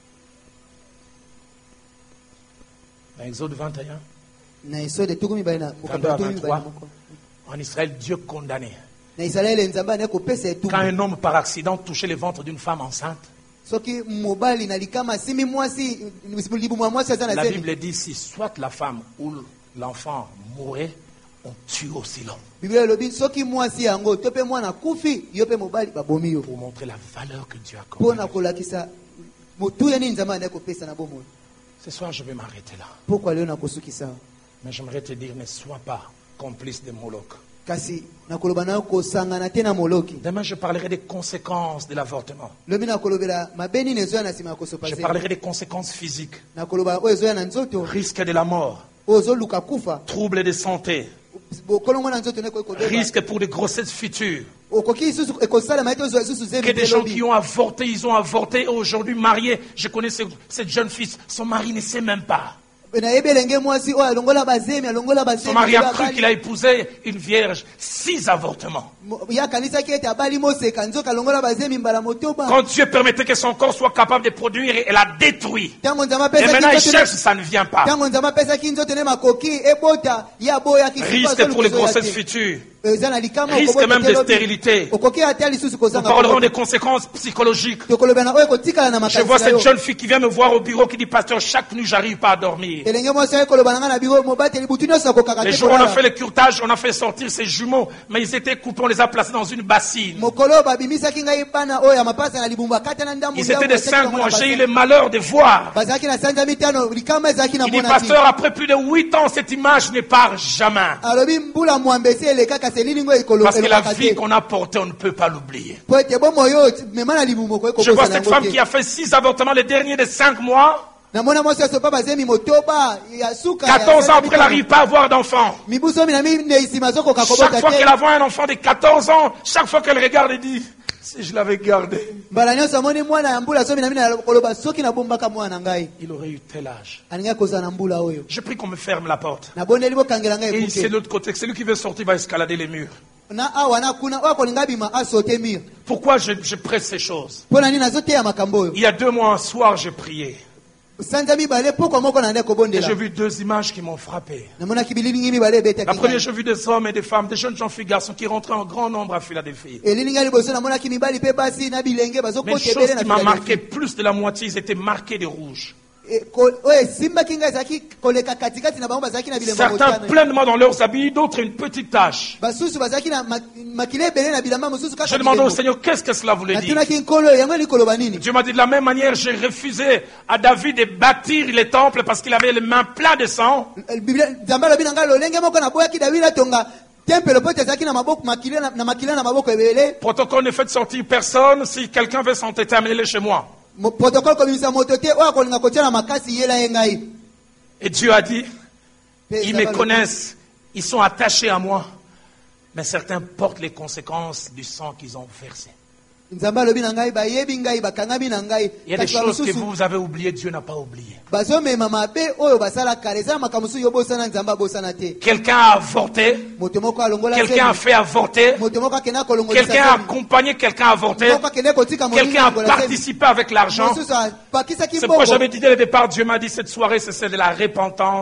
Dans Exode vingt et un, na esode tuku mibale na mokambo ya tuku mibale na moko en Israël, Dieu condamnait. na israele nzambe ane kopesa Quand etuku un homme par accident touchait le ventre d'une femme enceinte, soki mobali na likama asimi mwasi libumu ya mwasi aza na la zemi Bible dit, si soit la femme ou l'enfant mourait, on tue aussi l'homme. biblia elobi soki mwasi yango to mpe mwana akufi yo mpe mobali babomi yo Pour montrer la valeur que Dieu a mpo na accordée. kolakisa motuya nini nzambe ane kopesa na bomoi Ce soir, je vais m'arrêter là. pokwa leo nakosukisa Mais j'aimerais te dire, ne sois pas complice de Moloch. kasi nakoloba nayo kosangana te na moloki Demain, je parlerai des conséquences de l'avortement. lobi nakolobela mabe nini ezoya na nsima ya kosopa Je zemi parlerai des conséquences physiques, nakoloba oyo ezoya na nzoto risque de la mort, oyo ozoluka kufa troubles de santé, bokolongo na nzoto neko ekobeba risque pour des grossesses futures. okoki lisusu ekosalama ete ozwa lisusu zemi Que des te gens lobi qui ont avorté, ils ont avorté, aujourd'hui mariés. Je connais ce- cette jeune fille, son mari ne sait même pas. nayebi elenge mwasi oyo alongola bazemi alongola Son mari a bazemi cru qu'il a épousé une vierge. Six avortements. ye akanisaki ete abali moseka nzoka alongola bazemi mbala motoba Quand Dieu permettait que son corps soit capable de produire, elle a détruit. ntango nzambe Et maintenant, il apesaki cherche, nzoto ça ne vient pas. ntango nzambe apesaki nzoto ne makoki ebota ye aboyaki sikoyo Risque azoluka pour les ezoya grossesses te. futures. eza na likama Risque okobota même te de lobi. stérilité. okoki ata lisusu Nous kozanga parlerons kobota. des conséquences psychologiques. tokolobela na oyo ekotikala na Je vois makanisi na cette yo jeune fille qui vient me voir au bureau qui dit, pasteur, chaque nuit, j'arrive pas à dormir. elenge mwasi oyo ekoloba na nga na biro mobateli butu nyonso akokaka Les te jours où on a kolala. fait le curtage, on a fait sortir ces jumeaux, mais ils étaient coupés, on les a placés dans une bassine. mokolo babimisaki ngai bana oyo ya mapasa na libumbu akata na ndambu Ils étaient ndambu, de batiaki cinq bango na mois. J'ai eu bassin. le malheur de voir. bazalaki na sanza mitano likama ezalaki na Il dit, mwana pasteur, après plus de huit ans, cette image ne part jamais. alobi mbula mwambe esi elekaka selilingo ekolo Parce que la elokaka vie te qu'on a portée, on ne peut pas l'oublier. po ete bomoi oyo mema na libumu okoki Je vois kokosa cette nango femme te. qui a fait six avortements, le dernier de cinq mois. namona mwasi asopa bazemi motoba ya suka ya quatorze sanza ans après, elle mitano. n'arrive pas à avoir d'enfant. mibu somi na minei nsima azokoka Chaque kobota fois qu'elle te voit un enfant de quatorze ans, chaque fois qu'elle regarde, elle dit, si je l'avais gardé, mbala nyonso amoni mwana ya mbula somi na mina koloba soki nabombaka mwana na ngai il aurait eu tel âge. alingi kozala na mbula oyo Je prie qu'on me ferme la porte. nabondeli bokangela ngai Et c'est de ekuke l'autre côté, celui qui veut sortir va escalader les murs. na awa na kuna oyo akolinga abima asote mire Pourquoi je, je presse ces choses? mpo na nini azoteya makambo oyo Il y a deux mois, un soir, j'ai prié. sanza mibale pokwa moko na nde Et kobondela j'ai vu deux images qui m'ont frappé. namonaki bililingi mibale La ebetaki première, ngai. j'ai vu des hommes et des femmes, des jeunes gens, filles, garçons qui rentraient en grand nombre à Philadelphie. elilingi ya liboso namonaki mibali mpe basi na bilenge Mais une bazokota chose ebele na qui m'a Philadelphie. marqué, plus de la moitié, ils étaient marqués de rouge. E, ko- oyo esimbaki ngai ezalaki koleka katikati na bango bazalaki na bilembo ya Certains motane pleinement dans leurs habits, d'autres une petite tache. basusu bazalaki na ma- makila ebele na bilamba mosusu Je kaka demandais au bilembo. Seigneur, qu'est-ce que cela voulait dire? natunaki nkolo yango likoloba nini Dieu m'a dit de la même manière, j'ai refusé à David de bâtir les temples parce qu'il avait les mains pleines de sang. Biblia- nzambe alobi na ngai lolenge moko naboyaki davidi atonga tempelo mpo ete ezalaki na maboko makila na na makila na maboko ebele Protocole ne fait sortir personne. Si quelqu'un veut s'entêter, amenez-le chez moi. Mo- protocole komimisa moto te oyo akolinga kotia na makasi yela ye ngai Et Dieu a dit, Mpe ils Nzambe me alobi- connaissent, ils sont attachés à moi. Mais certains portent les conséquences du sang qu'ils ont versé. nzambe alobi na ngai bayebi ngai bakangami na ngai Il y a des kasi choses que bamosusu vous, vous avez oubliées, Dieu n'a pas oublié. bazomema mabe oyo basalaka eza na makambo mosusu yobosana nzambe abosana te Quelqu'un a avorté, moto moko alongola quelqu'un a semi. fait avorter, moto moko akenda kolongolisa quelqu'un a semi. accompagné quelqu'un à avorter, moko akende kotika moninga quelqu'un a longola semi. participé avec l'argent. mosusu apakisaki C'est pourquoi mbongo j'avais dit dès le départ, Dieu m'a dit cette soirée, c'est celle de la repentance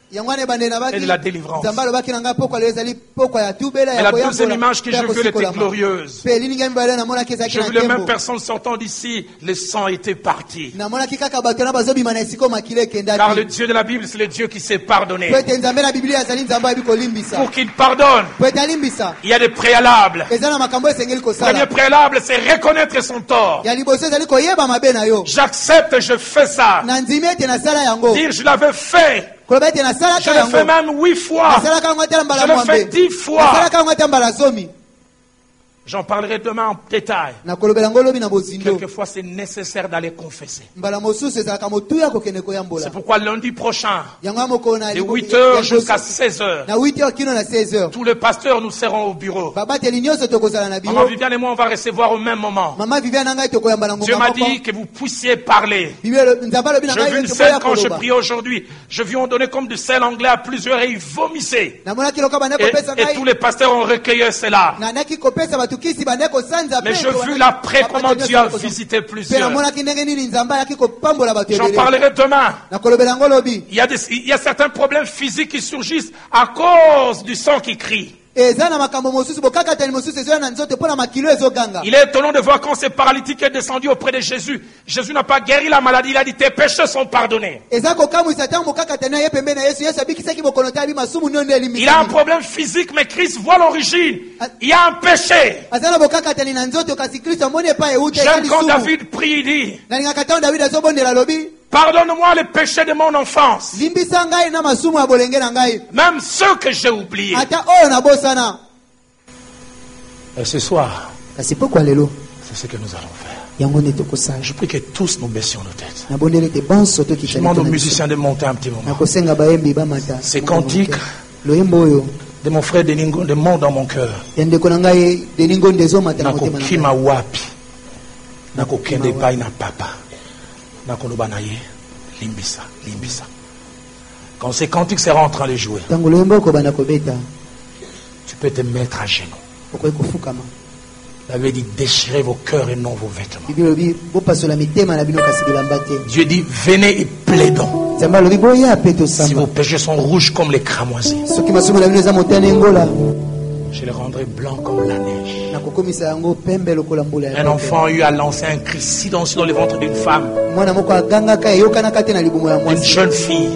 et de la délivrance. Mais la deuxième image que je veux, elle était glorieuse. Je veux les mêmes personnes sortant d'ici, le sang était parti. Car le Dieu de la Bible, c'est le Dieu qui sait pardonner. Pour qu'il pardonne, il y a des préalables. Le premier préalable, c'est reconnaître son tort. J'accepte, je fais ça. Dire, je l'avais fait. Je l'ai fait même huit fois. Je l'ai fait dix fois. J'en parlerai demain en détail. Quelquefois, c'est nécessaire d'aller confesser. C'est pourquoi lundi prochain, de huit heures jusqu'à seize heures, tous les pasteurs nous serons au bureau. Maman Viviane et moi, on va recevoir au même moment. Dieu m'a dit que vous puissiez parler. J'ai vu une scène quand je priais aujourd'hui. Je viens en donner comme du sel anglais à plusieurs et ils vomissaient. Et, et tous les pasteurs ont recueilli cela. Mais je vu l'après comment Dieu a visité plusieurs. J'en parlerai demain. Il y, a des, il y a certains problèmes physiques qui surgissent à cause du sang qui crie. Il est étonnant de voir quand ce paralytique est descendu auprès de Jésus. Jésus n'a pas guéri la maladie, il a dit tes péchés sont pardonnés. Il a un problème physique, mais Christ voit l'origine. Il y a un péché. J'aime quand David prie, il dit pardonne-moi les péchés de mon enfance. Même ceux que j'ai oubliés. Et ce soir, c'est ce que nous allons faire. Je prie que tous nous baissions nos têtes. Je demande aux musiciens de monter un petit moment. Ces cantiques de mon frère Deningo, de montent dans mon cœur. Nako kima wapi. Nako kende pai na papa. Limbisa, limbisa. Quand ces cantiques seront en train de jouer, tu peux te mettre à genoux. L'avait dit déchirez vos cœurs et non vos vêtements. Dieu dit venez et plaidons. Si vos péchés sont rouges comme les cramoisis, je les rendrai blancs comme la neige. Un enfant a eu à lancer un cri silencieux dans le ventre d'une femme, une jeune fille.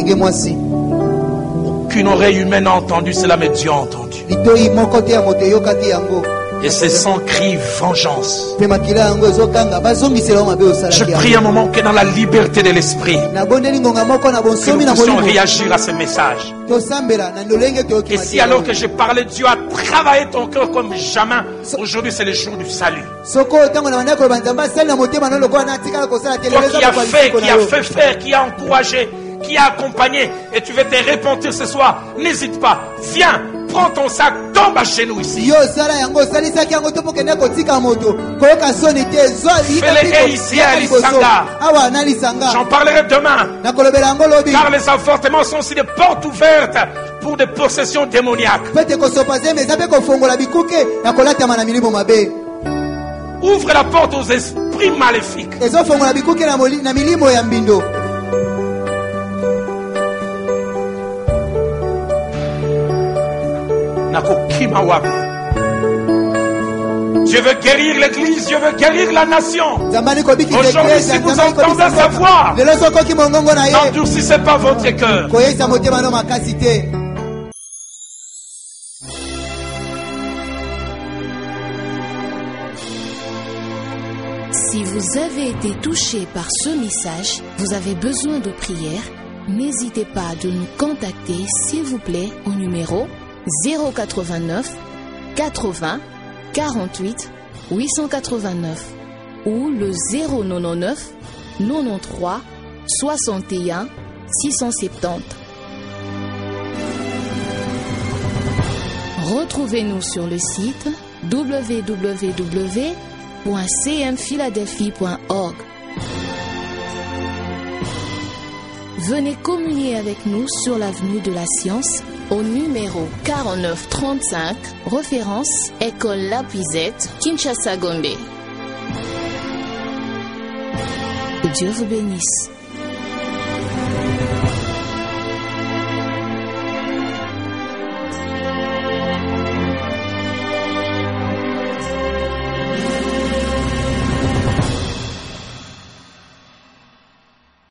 Aucune oreille humaine n'a entendu cela, mais Dieu a entendu. Et c'est sans cri vengeance. Je prie un moment que dans la liberté de l'esprit, que nous puissions réagir à ce message. Et si alors que je parlais, Dieu a travaillé ton cœur comme jamais, aujourd'hui c'est le jour du salut. Toi qui as fait, qui a fait faire, qui a encouragé, qui a accompagné, et tu veux te repentir ce soir, n'hésite pas, viens. Prends ton sac, tombe à genoux ici. Fais-les ici à Lisanga. J'en parlerai demain. Car les avortements sont aussi des portes ouvertes pour des possessions démoniaques. Ouvre la porte aux esprits maléfiques. Dieu veut guérir l'église, Dieu veut guérir la nation. Aujourd'hui, si vous entendez sa voix, n'endurcissez pas votre cœur. Si vous avez été touché par ce message, vous avez besoin de prière, n'hésitez pas de nous contacter, s'il vous plaît, au numéro zéro quatre-vingt-neuf quatre-vingts quarante-huit huit cent quatre-vingt-neuf ou le zéro quatre-vingt-neuf quatre-vingt-treize soixante et un six cent soixante-dix. Retrouvez-nous sur le site w w w point c m philadelphie point org. Venez communier avec nous sur l'avenue de la Science au numéro quarante-neuf trente-cinq, référence École Lapizette, Kinshasa Gombe. Que Dieu vous bénisse.